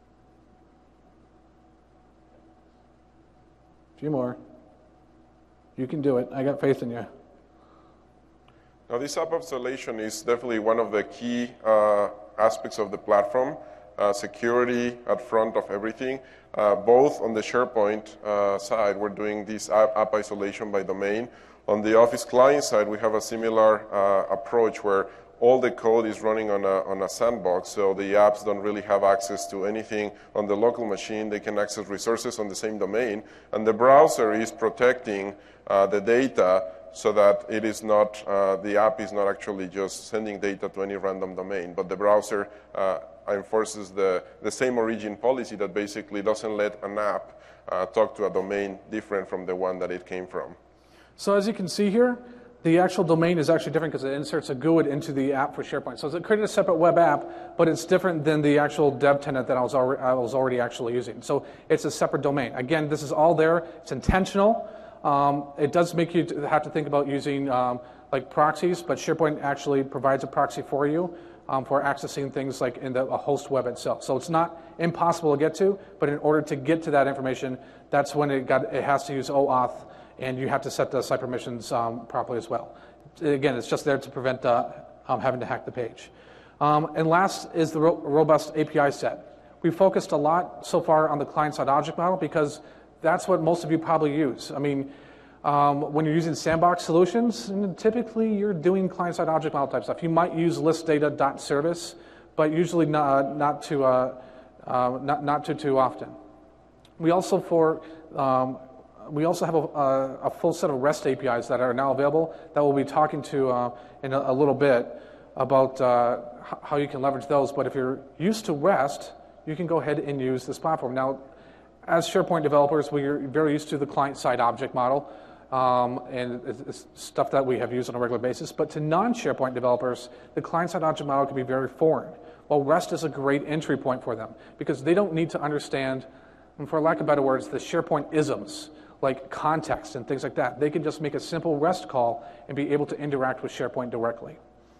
A few more. You can do it. I got faith in you. Now, this app isolation is definitely one of the key aspects of the platform. Security at front of everything. Both on the SharePoint side, we're doing this app isolation by domain. On the Office client side, we have a similar approach where all the code is running on a sandbox, so the apps don't really have access to anything on the local machine. They can access resources on the same domain, and the browser is protecting the data so that it is not, the app is not actually just sending data to any random domain, but the browser enforces the same origin policy that basically doesn't let an app talk to a domain different from the one that it came from. So as you can see here, the actual domain is actually different because it inserts a GUID into the app for SharePoint. So it's created a separate web app, but it's different than the actual dev tenant that I was already actually using. So it's a separate domain. Again, this is all there. It's intentional. It does make you have to think about using like proxies, but SharePoint actually provides a proxy for you for accessing things like in the host web itself. So it's not impossible to get to, but in order to get to that information, that's when it has to use OAuth, and you have to set the site permissions properly as well. Again, it's just there to prevent having to hack the page. And last is the robust API set. We focused a lot so far on the client-side object model because that's what most of you probably use. I mean, When you're using sandbox solutions, typically you're doing client-side object model type stuff. You might use listdata.service, but usually not too often. We also have a full set of REST APIs that are now available that we'll be talking to in a little bit about how you can leverage those. But if you're used to REST, you can go ahead and use this platform. Now, as SharePoint developers, we're very used to the client-side object model, and it's stuff that we have used on a regular basis. But to non-SharePoint developers, the client-side object model can be very foreign. Well, REST is a great entry point for them because they don't need to understand, and for lack of better words, the SharePoint isms, like context and things like that. They can just make a simple REST call and be able to interact with SharePoint directly.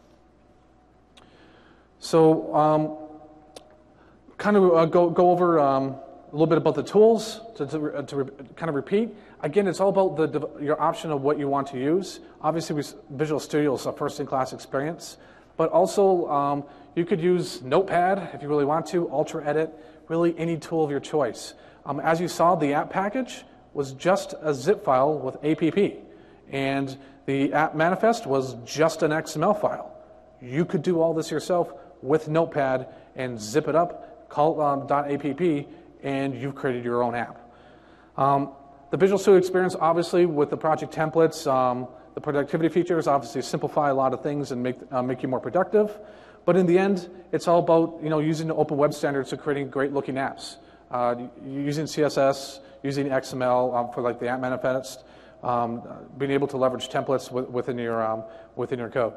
So kind of go over a little bit about the tools to kind of repeat. Again, it's all about your option of what you want to use. Obviously, Visual Studio is a first-in-class experience, but also you could use Notepad if you really want to, Ultra Edit, really any tool of your choice. As you saw, the app package was just a zip file with APP, and the app manifest was just an XML file. You could do all this yourself with Notepad and zip it up, call it .app, and you've created your own app. The Visual Studio experience, obviously, with the project templates, the productivity features obviously simplify a lot of things and make you more productive. But in the end, it's all about using the open web standards to creating great-looking apps. Using CSS, using XML for like the app manifest, being able to leverage templates within your code.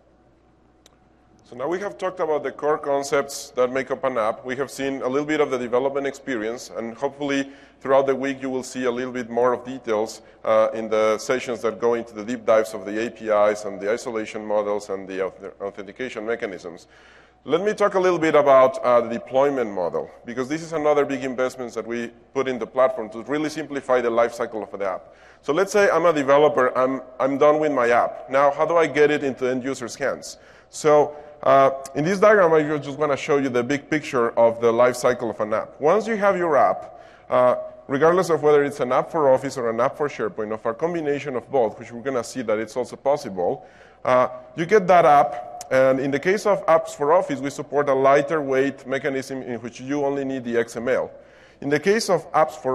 So now we have talked about the core concepts that make up an app. We have seen a little bit of the development experience, and hopefully throughout the week you will see a little bit more of details in the sessions that go into the deep dives of the APIs and the isolation models and the authentication mechanisms. Let me talk a little bit about the deployment model, because this is another big investment that we put in the platform to really simplify the life cycle of the app. So let's say I'm a developer, I'm done with my app. Now, how do I get it into end users' hands? So in this diagram, I just want to show you the big picture of the life cycle of an app. Once you have your app, regardless of whether it's an app for Office or an app for SharePoint, or a combination of both, which we're going to see that it's also possible, you get that app. And in the case of apps for Office, we support a lighter weight mechanism in which you only need the XML. In the case of apps for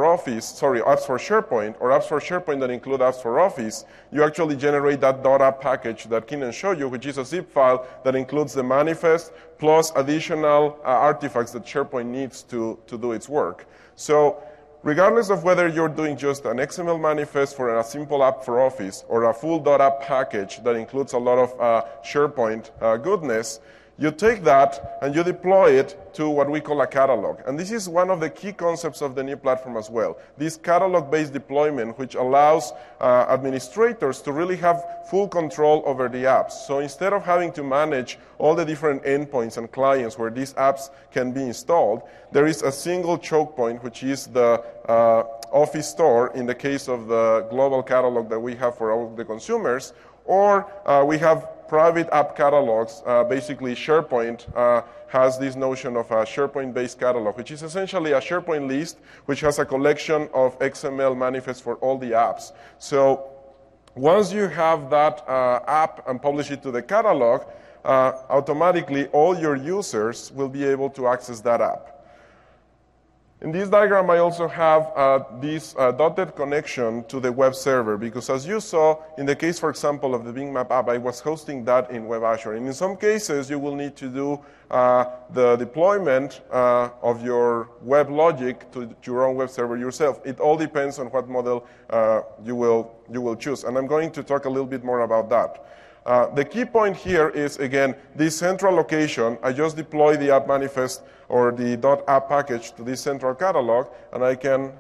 SharePoint, or apps for SharePoint that include apps for Office, you actually generate that .app package that Keenan showed you, which is a zip file that includes the manifest plus additional artifacts that SharePoint needs to do its work. So regardless of whether you're doing just an XML manifest for a simple app for Office or a full .app package that includes a lot of SharePoint goodness, you take that and you deploy it to what we call a catalog. And this is one of the key concepts of the new platform as well. This catalog-based deployment, which allows administrators to really have full control over the apps. So instead of having to manage all the different endpoints and clients where these apps can be installed, there is a single choke point, which is the Office Store in the case of the global catalog that we have for all the consumers, or we have private app catalogs. Basically, SharePoint has this notion of a SharePoint-based catalog, which is essentially a SharePoint list, which has a collection of XML manifests for all the apps. So once you have that app and publish it to the catalog, automatically all your users will be able to access that app. In this diagram, I also have this dotted connection to the web server, because as you saw, in the case, for example, of the Bing Map app, I was hosting that in WebAssure. And in some cases, you will need to do the deployment of your web logic to your own web server yourself. It all depends on what model you will choose. And I'm going to talk a little bit more about that. The key point here is, again, this central location. I just deploy the app manifest or the .app package to this central catalog, and I can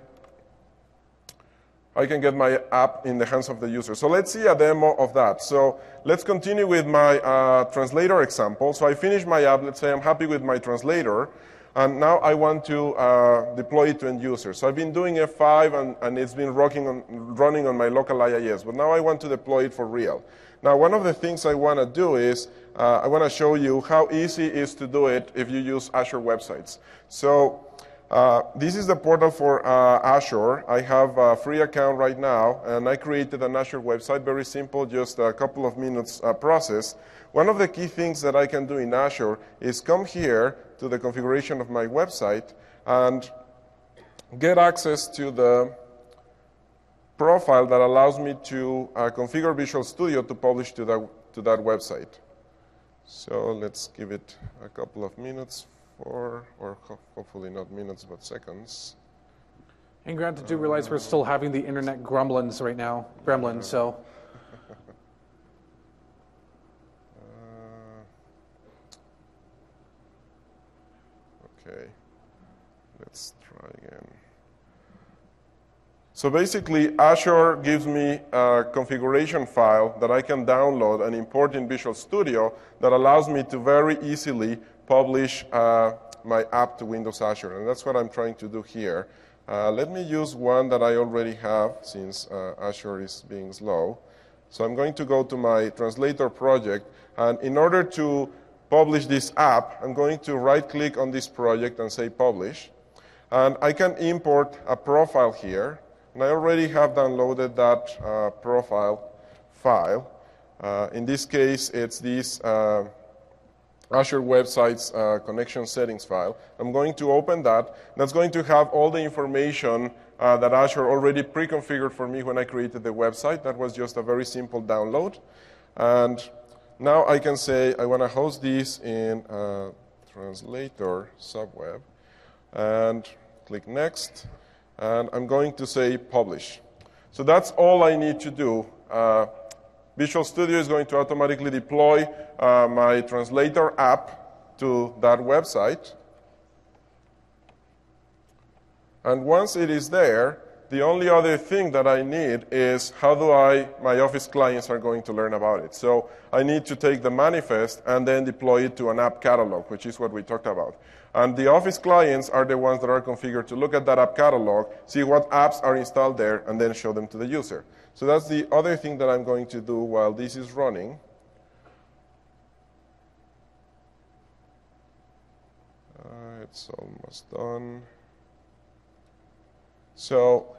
get my app in the hands of the user. So let's see a demo of that. So let's continue with my translator example. So I finished my app. Let's say I'm happy with my translator, and now I want to deploy it to end users. So I've been doing F5, and it's been running on my local IIS, but now I want to deploy it for real. Now, one of the things I want to do is I want to show you how easy it is to do it if you use Azure websites. So This is the portal for Azure. I have a free account right now, and I created an Azure website, very simple, just a couple of minutes process. One of the key things that I can do in Azure is come here to the configuration of my website and get access to the profile that allows me to configure Visual Studio to publish to that website. So let's give it a couple of minutes or hopefully not minutes, but seconds. And granted, do realize we're still having the internet gremlins right now, so. Okay, let's try again. So basically, Azure gives me a configuration file that I can download and import in Visual Studio that allows me to very easily publish my app to Windows Azure, and that's what I'm trying to do here. Let me use one that I already have, since Azure is being slow. So I'm going to go to my translator project, and in order to publish this app, I'm going to right-click on this project and say Publish. And I can import a profile here, and I already have downloaded that profile file. In this case, it's this Azure Websites connection settings file. I'm going to open that. That's going to have all the information that Azure already pre-configured for me when I created the website. That was just a very simple download. And now I can say I want to host this in Translator Subweb. And click Next. And I'm going to say Publish. So that's all I need to do. Visual Studio is going to automatically deploy my translator app to that website. And once it is there, the only other thing that I need is how my Office clients are going to learn about it. So I need to take the manifest and then deploy it to an app catalog, which is what we talked about. And the Office clients are the ones that are configured to look at that app catalog, see what apps are installed there, and then show them to the user. So that's the other thing that I'm going to do while this is running. It's almost done. So,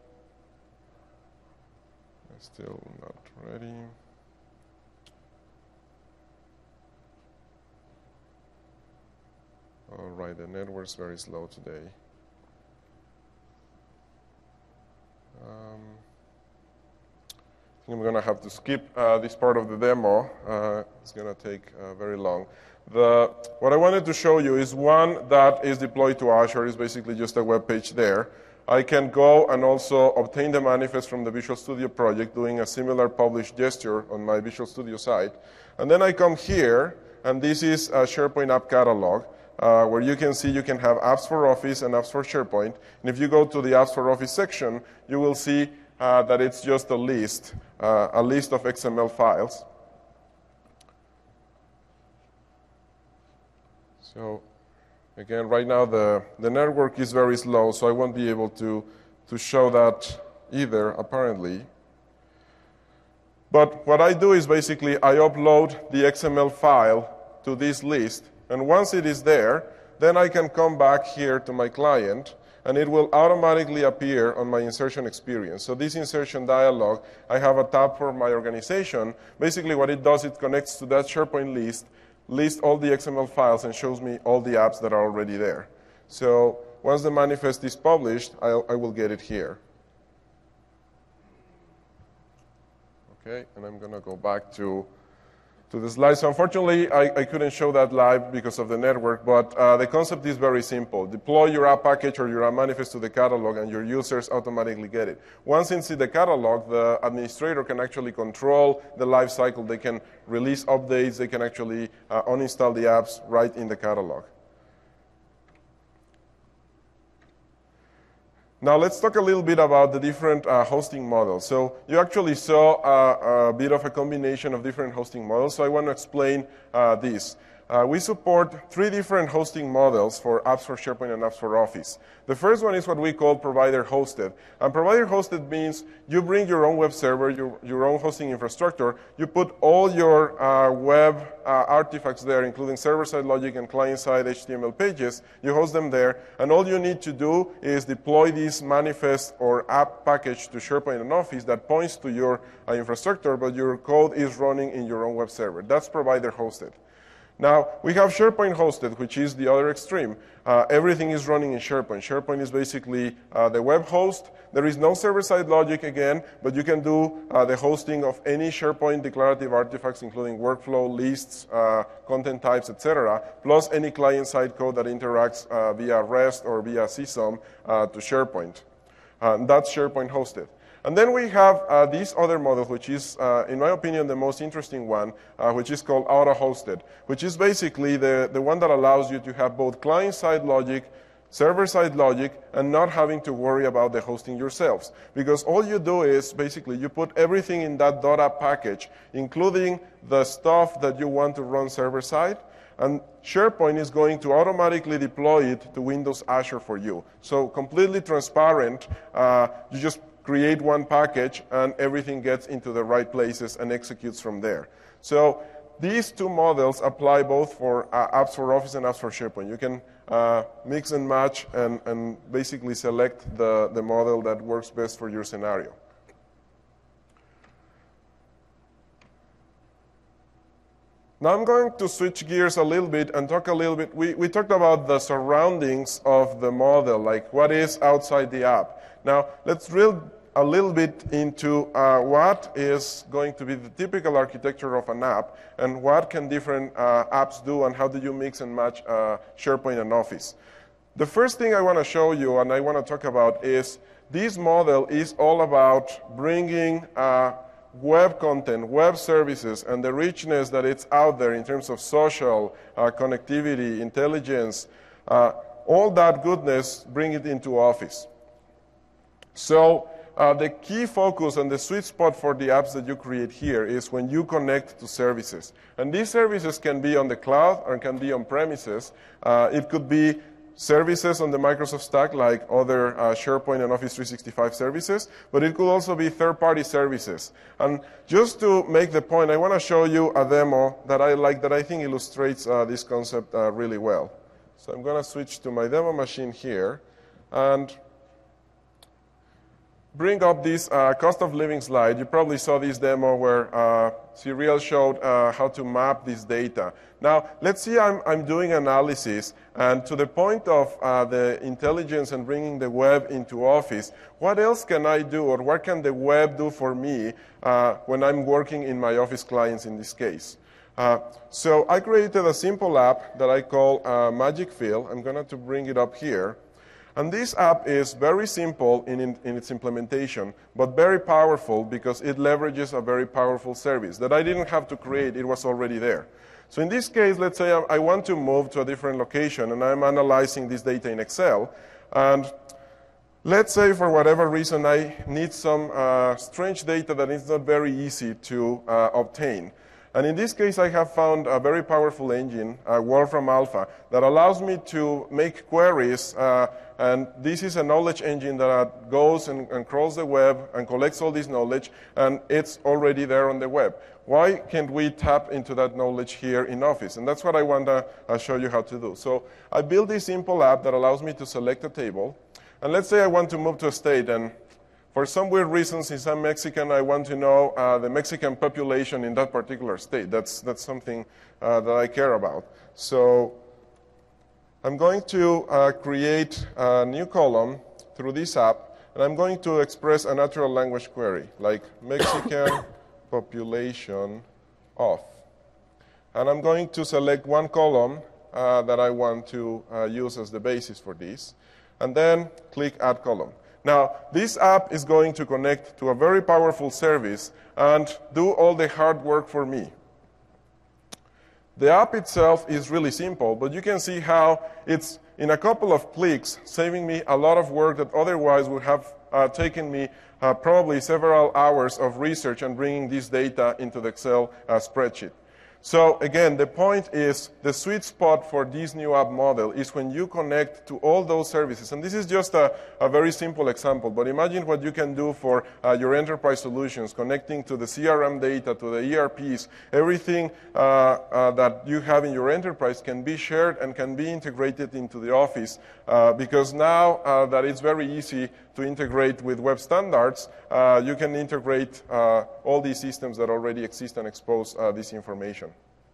still not ready. All right, the network's very slow today. I think I'm going to have to skip this part of the demo. It's going to take very long. What I wanted to show you is one that is deployed to Azure. It's basically just a web page there. I can go and also obtain the manifest from the Visual Studio project, doing a similar publish gesture on my Visual Studio site. And then I come here, and this is a SharePoint app catalog, where you can see you can have apps for Office and apps for SharePoint. And if you go to the apps for Office section, you will see that it's just a list of XML files. So again, right now the network is very slow, so I won't be able to show that either, apparently. But what I do is basically I upload the XML file to this list, and once it is there, then I can come back here to my client, and it will automatically appear on my insertion experience. So this insertion dialog, I have a tab for my organization. Basically what it does, it connects to that SharePoint list, lists all the XML files, and shows me all the apps that are already there. So once the manifest is published, I will get it here. Okay, and I'm going to go back to the slides. So unfortunately, I couldn't show that live because of the network, but the concept is very simple. Deploy your app package or your app manifest to the catalog, and your users automatically get it. Once it's in the catalog, the administrator can actually control the life cycle. They can release updates. They can actually uninstall the apps right in the catalog. Now let's talk a little bit about the different hosting models. So you actually saw a bit of a combination of different hosting models, so I want to explain this. We support 3 different hosting models for apps for SharePoint and apps for Office. The first one is what we call provider hosted. And provider hosted means you bring your own web server, your own hosting infrastructure, you put all your web artifacts there, including server-side logic and client-side HTML pages, you host them there, and all you need to do is deploy this manifest or app package to SharePoint and Office that points to your infrastructure, but your code is running in your own web server. That's provider hosted. Now, we have SharePoint hosted, which is the other extreme. Everything is running in SharePoint. SharePoint is basically the web host. There is no server-side logic again, but you can do the hosting of any SharePoint declarative artifacts, including workflow, lists, content types, etc., plus any client-side code that interacts via REST or via CSOM to SharePoint. That's SharePoint hosted. And then we have this other model, which is, in my opinion, the most interesting one, which is called auto-hosted, which is basically the one that allows you to have both client-side logic, server-side logic, and not having to worry about the hosting yourselves. Because all you do is, basically, you put everything in that .app package, including the stuff that you want to run server-side, and SharePoint is going to automatically deploy it to Windows Azure for you. So completely transparent. You just create one package, and everything gets into the right places and executes from there. So these 2 models apply both for apps for Office and apps for SharePoint. You can mix and match and basically select the model that works best for your scenario. Now I'm going to switch gears a little bit and talk a little bit. We talked about the surroundings of the model, like what is outside the app. Now, let's drill a little bit into what is going to be the typical architecture of an app and what can different apps do and how do you mix and match SharePoint and Office. The first thing I want to show you and I want to talk about is this model is all about bringing web content, web services, and the richness that it's out there in terms of social, connectivity, intelligence, all that goodness, bring it into Office. So the key focus and the sweet spot for the apps that you create here is when you connect to services. And these services can be on the cloud or can be on premises. It could be services on the Microsoft stack like other SharePoint and Office 365 services, but it could also be third-party services. And just to make the point, I want to show you a demo that I like that I think illustrates this concept really well. So I'm going to switch to my demo machine here and bring up this cost of living slide. You probably saw this demo where Cyril showed how to map this data. Now, let's see I'm doing analysis, and to the point of the intelligence and bringing the web into Office, what else can I do, or what can the web do for me when I'm working in my Office clients in this case? So I created a simple app that I call Magic Fill. I'm going to bring it up here. And this app is very simple in its implementation, but very powerful because it leverages a very powerful service that I didn't have to create. It was already there. So in this case, let's say I want to move to a different location, and I'm analyzing this data in Excel. And let's say for whatever reason I need some strange data that is not very easy to obtain. And in this case, I have found a very powerful engine, Wolfram Alpha, that allows me to make queries. And this is a knowledge engine that goes and crawls the web and collects all this knowledge, and it's already there on the web. Why can't we tap into that knowledge here in Office? And that's what I want to show you how to do. So I built this simple app that allows me to select a table. And let's say I want to move to a state, and for some weird reason, since I'm Mexican, I want to know the Mexican population in that particular state. That's something that I care about. So I'm going to create a new column through this app, and I'm going to express a natural language query, like Mexican population of. And I'm going to select one column that I want to use as the basis for this, and then click Add Column. Now, this app is going to connect to a very powerful service and do all the hard work for me. The app itself is really simple, but you can see how it's, in a couple of clicks, saving me a lot of work that otherwise would have taken me probably several hours of research and bringing this data into the Excel spreadsheet. So again, the point is the sweet spot for this new app model is when you connect to all those services. And this is just a very simple example, but imagine what you can do for your enterprise solutions, connecting to the CRM data, to the ERPs. Everything that you have in your enterprise can be shared and can be integrated into the Office because now that it's very easy to integrate with web standards, you can integrate all these systems that already exist and expose this information.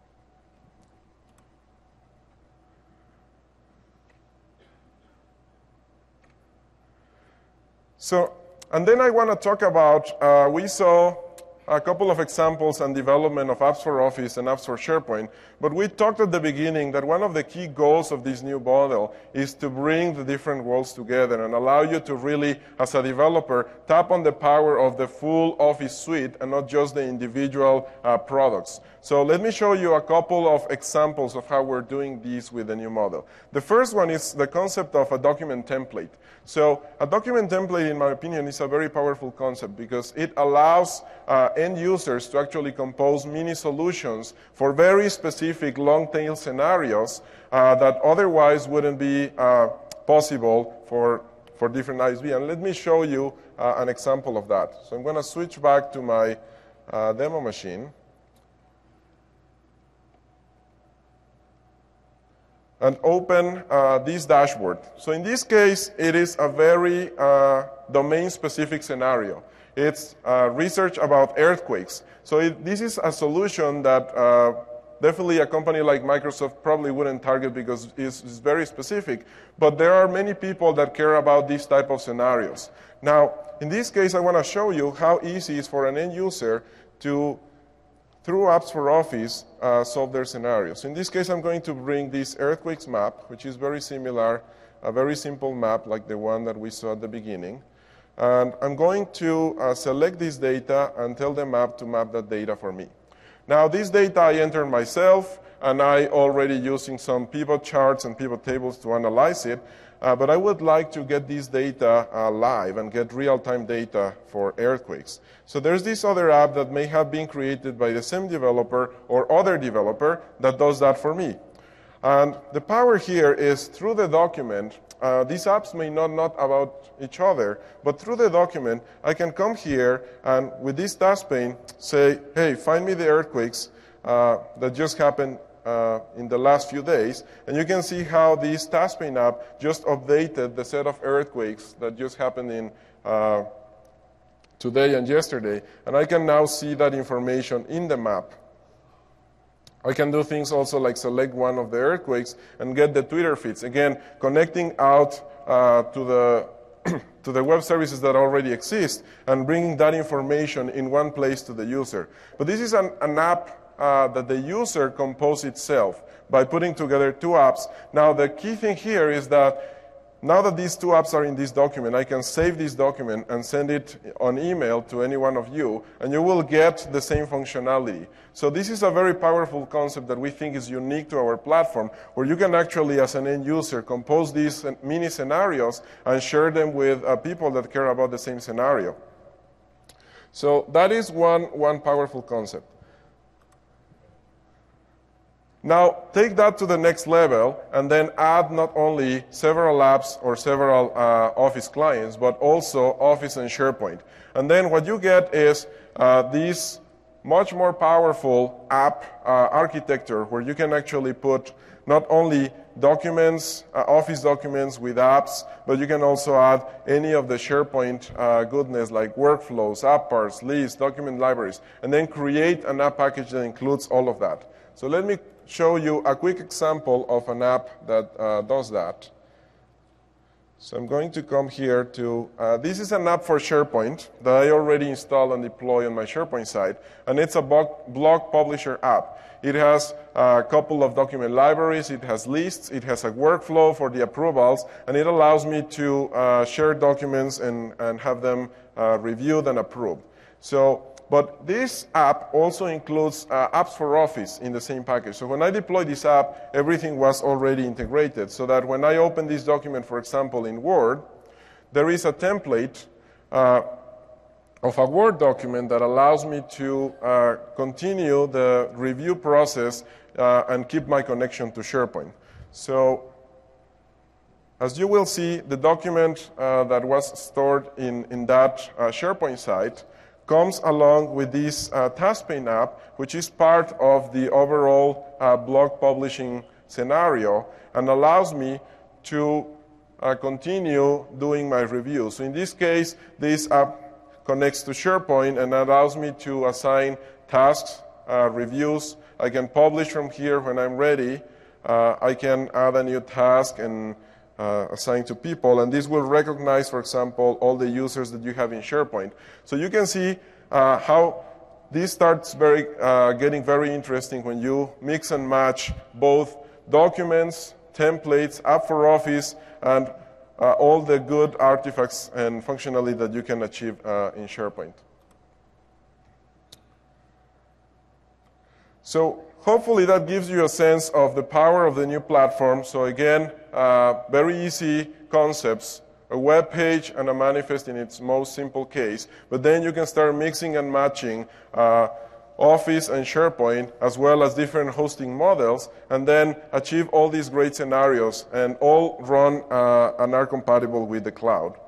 So, and then I want to talk about, we saw a couple of examples and development of apps for Office and apps for SharePoint, but we talked at the beginning that one of the key goals of this new model is to bring the different worlds together and allow you to really, as a developer, tap on the power of the full Office suite and not just the individual products. So let me show you a couple of examples of how we're doing this with the new model. The first one is the concept of a document template. So a document template, in my opinion, is a very powerful concept because it allows end users to actually compose mini solutions for very specific long-tail scenarios that otherwise wouldn't be possible for different ISV. And let me show you an example of that. So I'm going to switch back to my demo machine and open this dashboard. So in this case, it is a very domain-specific scenario. It's research about earthquakes. So this is a solution that definitely a company like Microsoft probably wouldn't target because it's very specific. But there are many people that care about these type of scenarios. Now, in this case, I want to show you how easy it is for an end user to, through apps for Office, solve their scenarios. In this case, I'm going to bring this earthquakes map, which is very similar, a very simple map like the one that we saw at the beginning. And I'm going to select this data and tell the map to map that data for me. Now, this data I entered myself, and I already using some pivot charts and pivot tables to analyze it. But I would like to get this data live and get real-time data for earthquakes. So there's this other app that may have been created by the same developer or other developer that does that for me. And the power here is through the document. These apps may not know about each other, but through the document, I can come here and with this task pane say, hey, find me the earthquakes that just happened in the last few days. And you can see how this task pane app just updated the set of earthquakes that just happened in today and yesterday. And I can now see that information in the map. I can do things also like select one of the earthquakes and get the Twitter feeds. Again, connecting out to the web services that already exist and bringing that information in one place to the user. But this is an app that the user composed itself by putting together two apps. Now, the key thing here is that now that these two apps are in this document, I can save this document and send it on email to any one of you, and you will get the same functionality. So this is a very powerful concept that we think is unique to our platform, where you can actually, as an end user, compose these mini scenarios and share them with people that care about the same scenario. So that is one powerful concept. Now, take that to the next level and then add not only several apps or several Office clients, but also Office and SharePoint. And then what you get is this much more powerful app architecture where you can actually put not only documents, Office documents with apps, but you can also add any of the SharePoint goodness like workflows, app parts, lists, document libraries, and then create an app package that includes all of that. So let me show you a quick example of an app that does that. So I'm going to come here to, this is an app for SharePoint that I already installed and deployed on my SharePoint site, and it's a blog publisher app. It has a couple of document libraries, it has lists, it has a workflow for the approvals, and it allows me to share documents and have them reviewed and approved. But this app also includes apps for Office in the same package. So when I deployed this app, everything was already integrated so that when I open this document, for example, in Word, there is a template of a Word document that allows me to continue the review process and keep my connection to SharePoint. So as you will see, the document that was stored in that SharePoint site comes along with this task pane app, which is part of the overall blog publishing scenario and allows me to continue doing my review. So in this case, this app connects to SharePoint and allows me to assign tasks, reviews. I can publish from here when I'm ready. I can add a new task and assign to people, and this will recognize, for example, all the users that you have in SharePoint. So you can see how this starts getting very interesting when you mix and match both documents, templates, app for Office, and all the good artifacts and functionality that you can achieve in SharePoint. So hopefully that gives you a sense of the power of the new platform. So again, very easy concepts, a web page and a manifest in its most simple case. But then you can start mixing and matching Office and SharePoint, as well as different hosting models, and then achieve all these great scenarios and all run and are compatible with the cloud.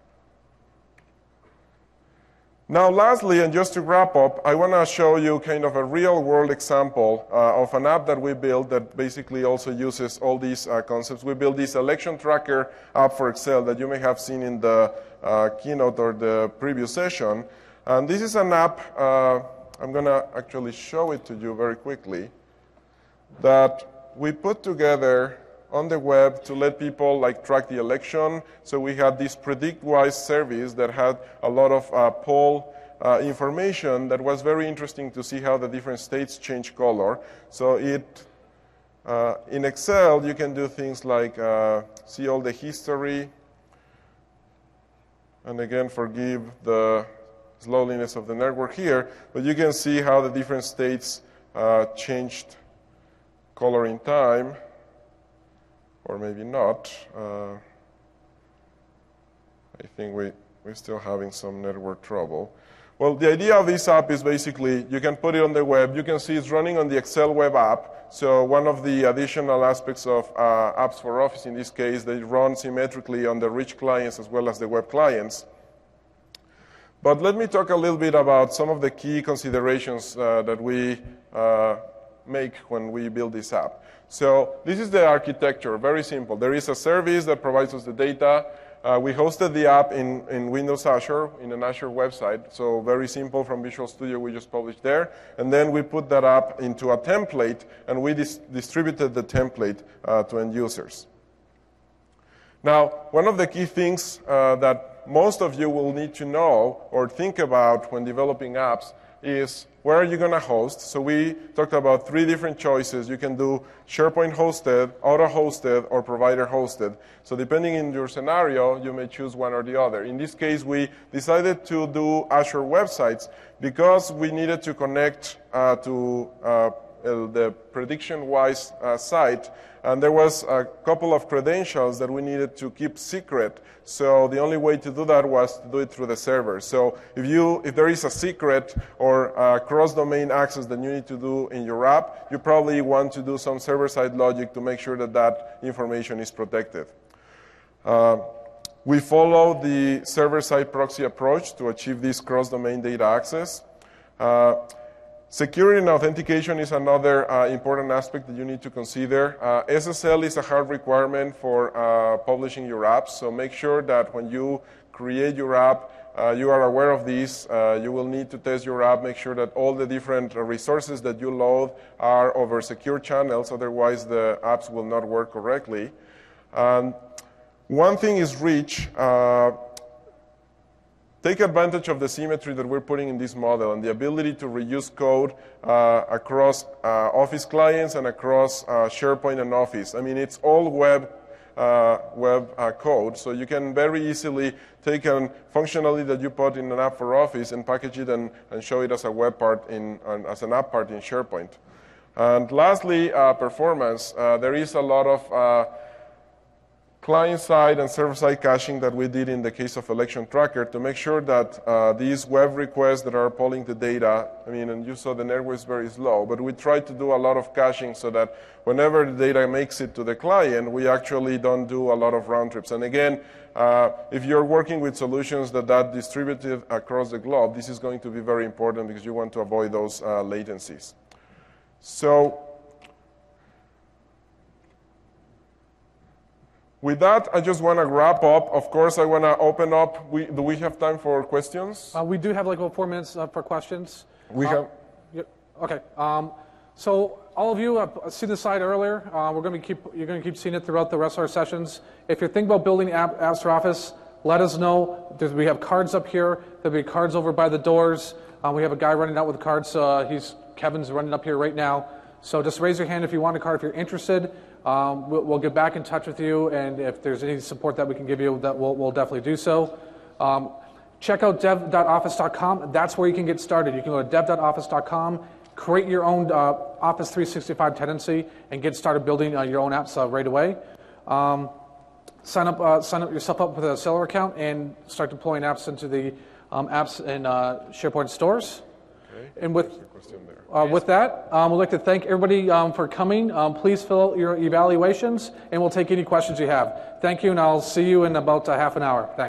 Now, lastly, and just to wrap up, I want to show you kind of a real-world example of an app that we built that basically also uses all these concepts. We built this election tracker app for Excel that you may have seen in the keynote or the previous session. And this is an app, I'm going to actually show it to you very quickly, that we put together on the web to let people track the election. So we had this PredictWise service that had a lot of poll information that was very interesting to see how the different states change color. So in Excel, you can do things like see all the history. And again, forgive the slowness of the network here, but you can see how the different states changed color in time. Or maybe not. I think we're still having some network trouble. Well, the idea of this app is basically you can put it on the web. You can see it's running on the Excel web app. So one of the additional aspects of apps for Office, in this case, they run symmetrically on the rich clients as well as the web clients. But let me talk a little bit about some of the key considerations that we make when we build this app. So this is the architecture, very simple. There is a service that provides us the data. We hosted the app in Windows Azure, in an Azure website. So very simple from Visual Studio, we just published there. And then we put that app into a template, and we distributed the template to end users. Now, one of the key things that most of you will need to know or think about when developing apps is where are you going to host? So we talked about 3 different choices. You can do SharePoint hosted, auto-hosted, or provider hosted. So depending on your scenario, you may choose one or the other. In this case, we decided to do Azure websites because we needed to connect to the PredictWise site. And there was a couple of credentials that we needed to keep secret. So the only way to do that was to do it through the server. So if there is a secret or cross-domain access that you need to do in your app, you probably want to do some server-side logic to make sure that that information is protected. We follow the server-side proxy approach to achieve this cross-domain data access. Security and authentication is another important aspect that you need to consider. SSL is a hard requirement for publishing your apps, so make sure that when you create your app, you are aware of this. You will need to test your app, make sure that all the different resources that you load are over secure channels, otherwise the apps will not work correctly. One thing is reach. Take advantage of the symmetry that we're putting in this model and the ability to reuse code across Office clients and across SharePoint and Office. I mean, it's all web code, so you can very easily take a functionality that you put in an app for Office and package it and show it as a web part as an app part in SharePoint. And lastly, performance. There is a lot of client-side and server-side caching that we did in the case of Election Tracker to make sure that these web requests that are pulling the data, and you saw the network is very slow, but we tried to do a lot of caching so that whenever the data makes it to the client, we actually don't do a lot of round trips. And again, if you're working with solutions that distributed across the globe, this is going to be very important because you want to avoid those latencies. So, with that, I just want to wrap up. Of course, I want to open up. Do we have time for questions? We do have like about 4 minutes for questions. We have. Yeah, okay. So all of you have seen the slide earlier. You're going to keep seeing it throughout the rest of our sessions. If you're thinking about building apps for Office, let us know. We have cards up here. There'll be cards over by the doors. We have a guy running out with cards. Kevin's running up here right now. So just raise your hand if you want a card. If you're interested, we'll get back in touch with you. And if there's any support that we can give you, that we'll definitely do so. Check out dev.office.com. That's where you can get started. You can go to dev.office.com, create your own Office 365 tenancy, and get started building your own apps right away. Sign up yourself up with a seller account and start deploying apps into the apps and SharePoint stores. Okay. And with that, we'd like to thank everybody for coming. Please fill out your evaluations, and we'll take any questions you have. Thank you, and I'll see you in about half an hour. Thanks.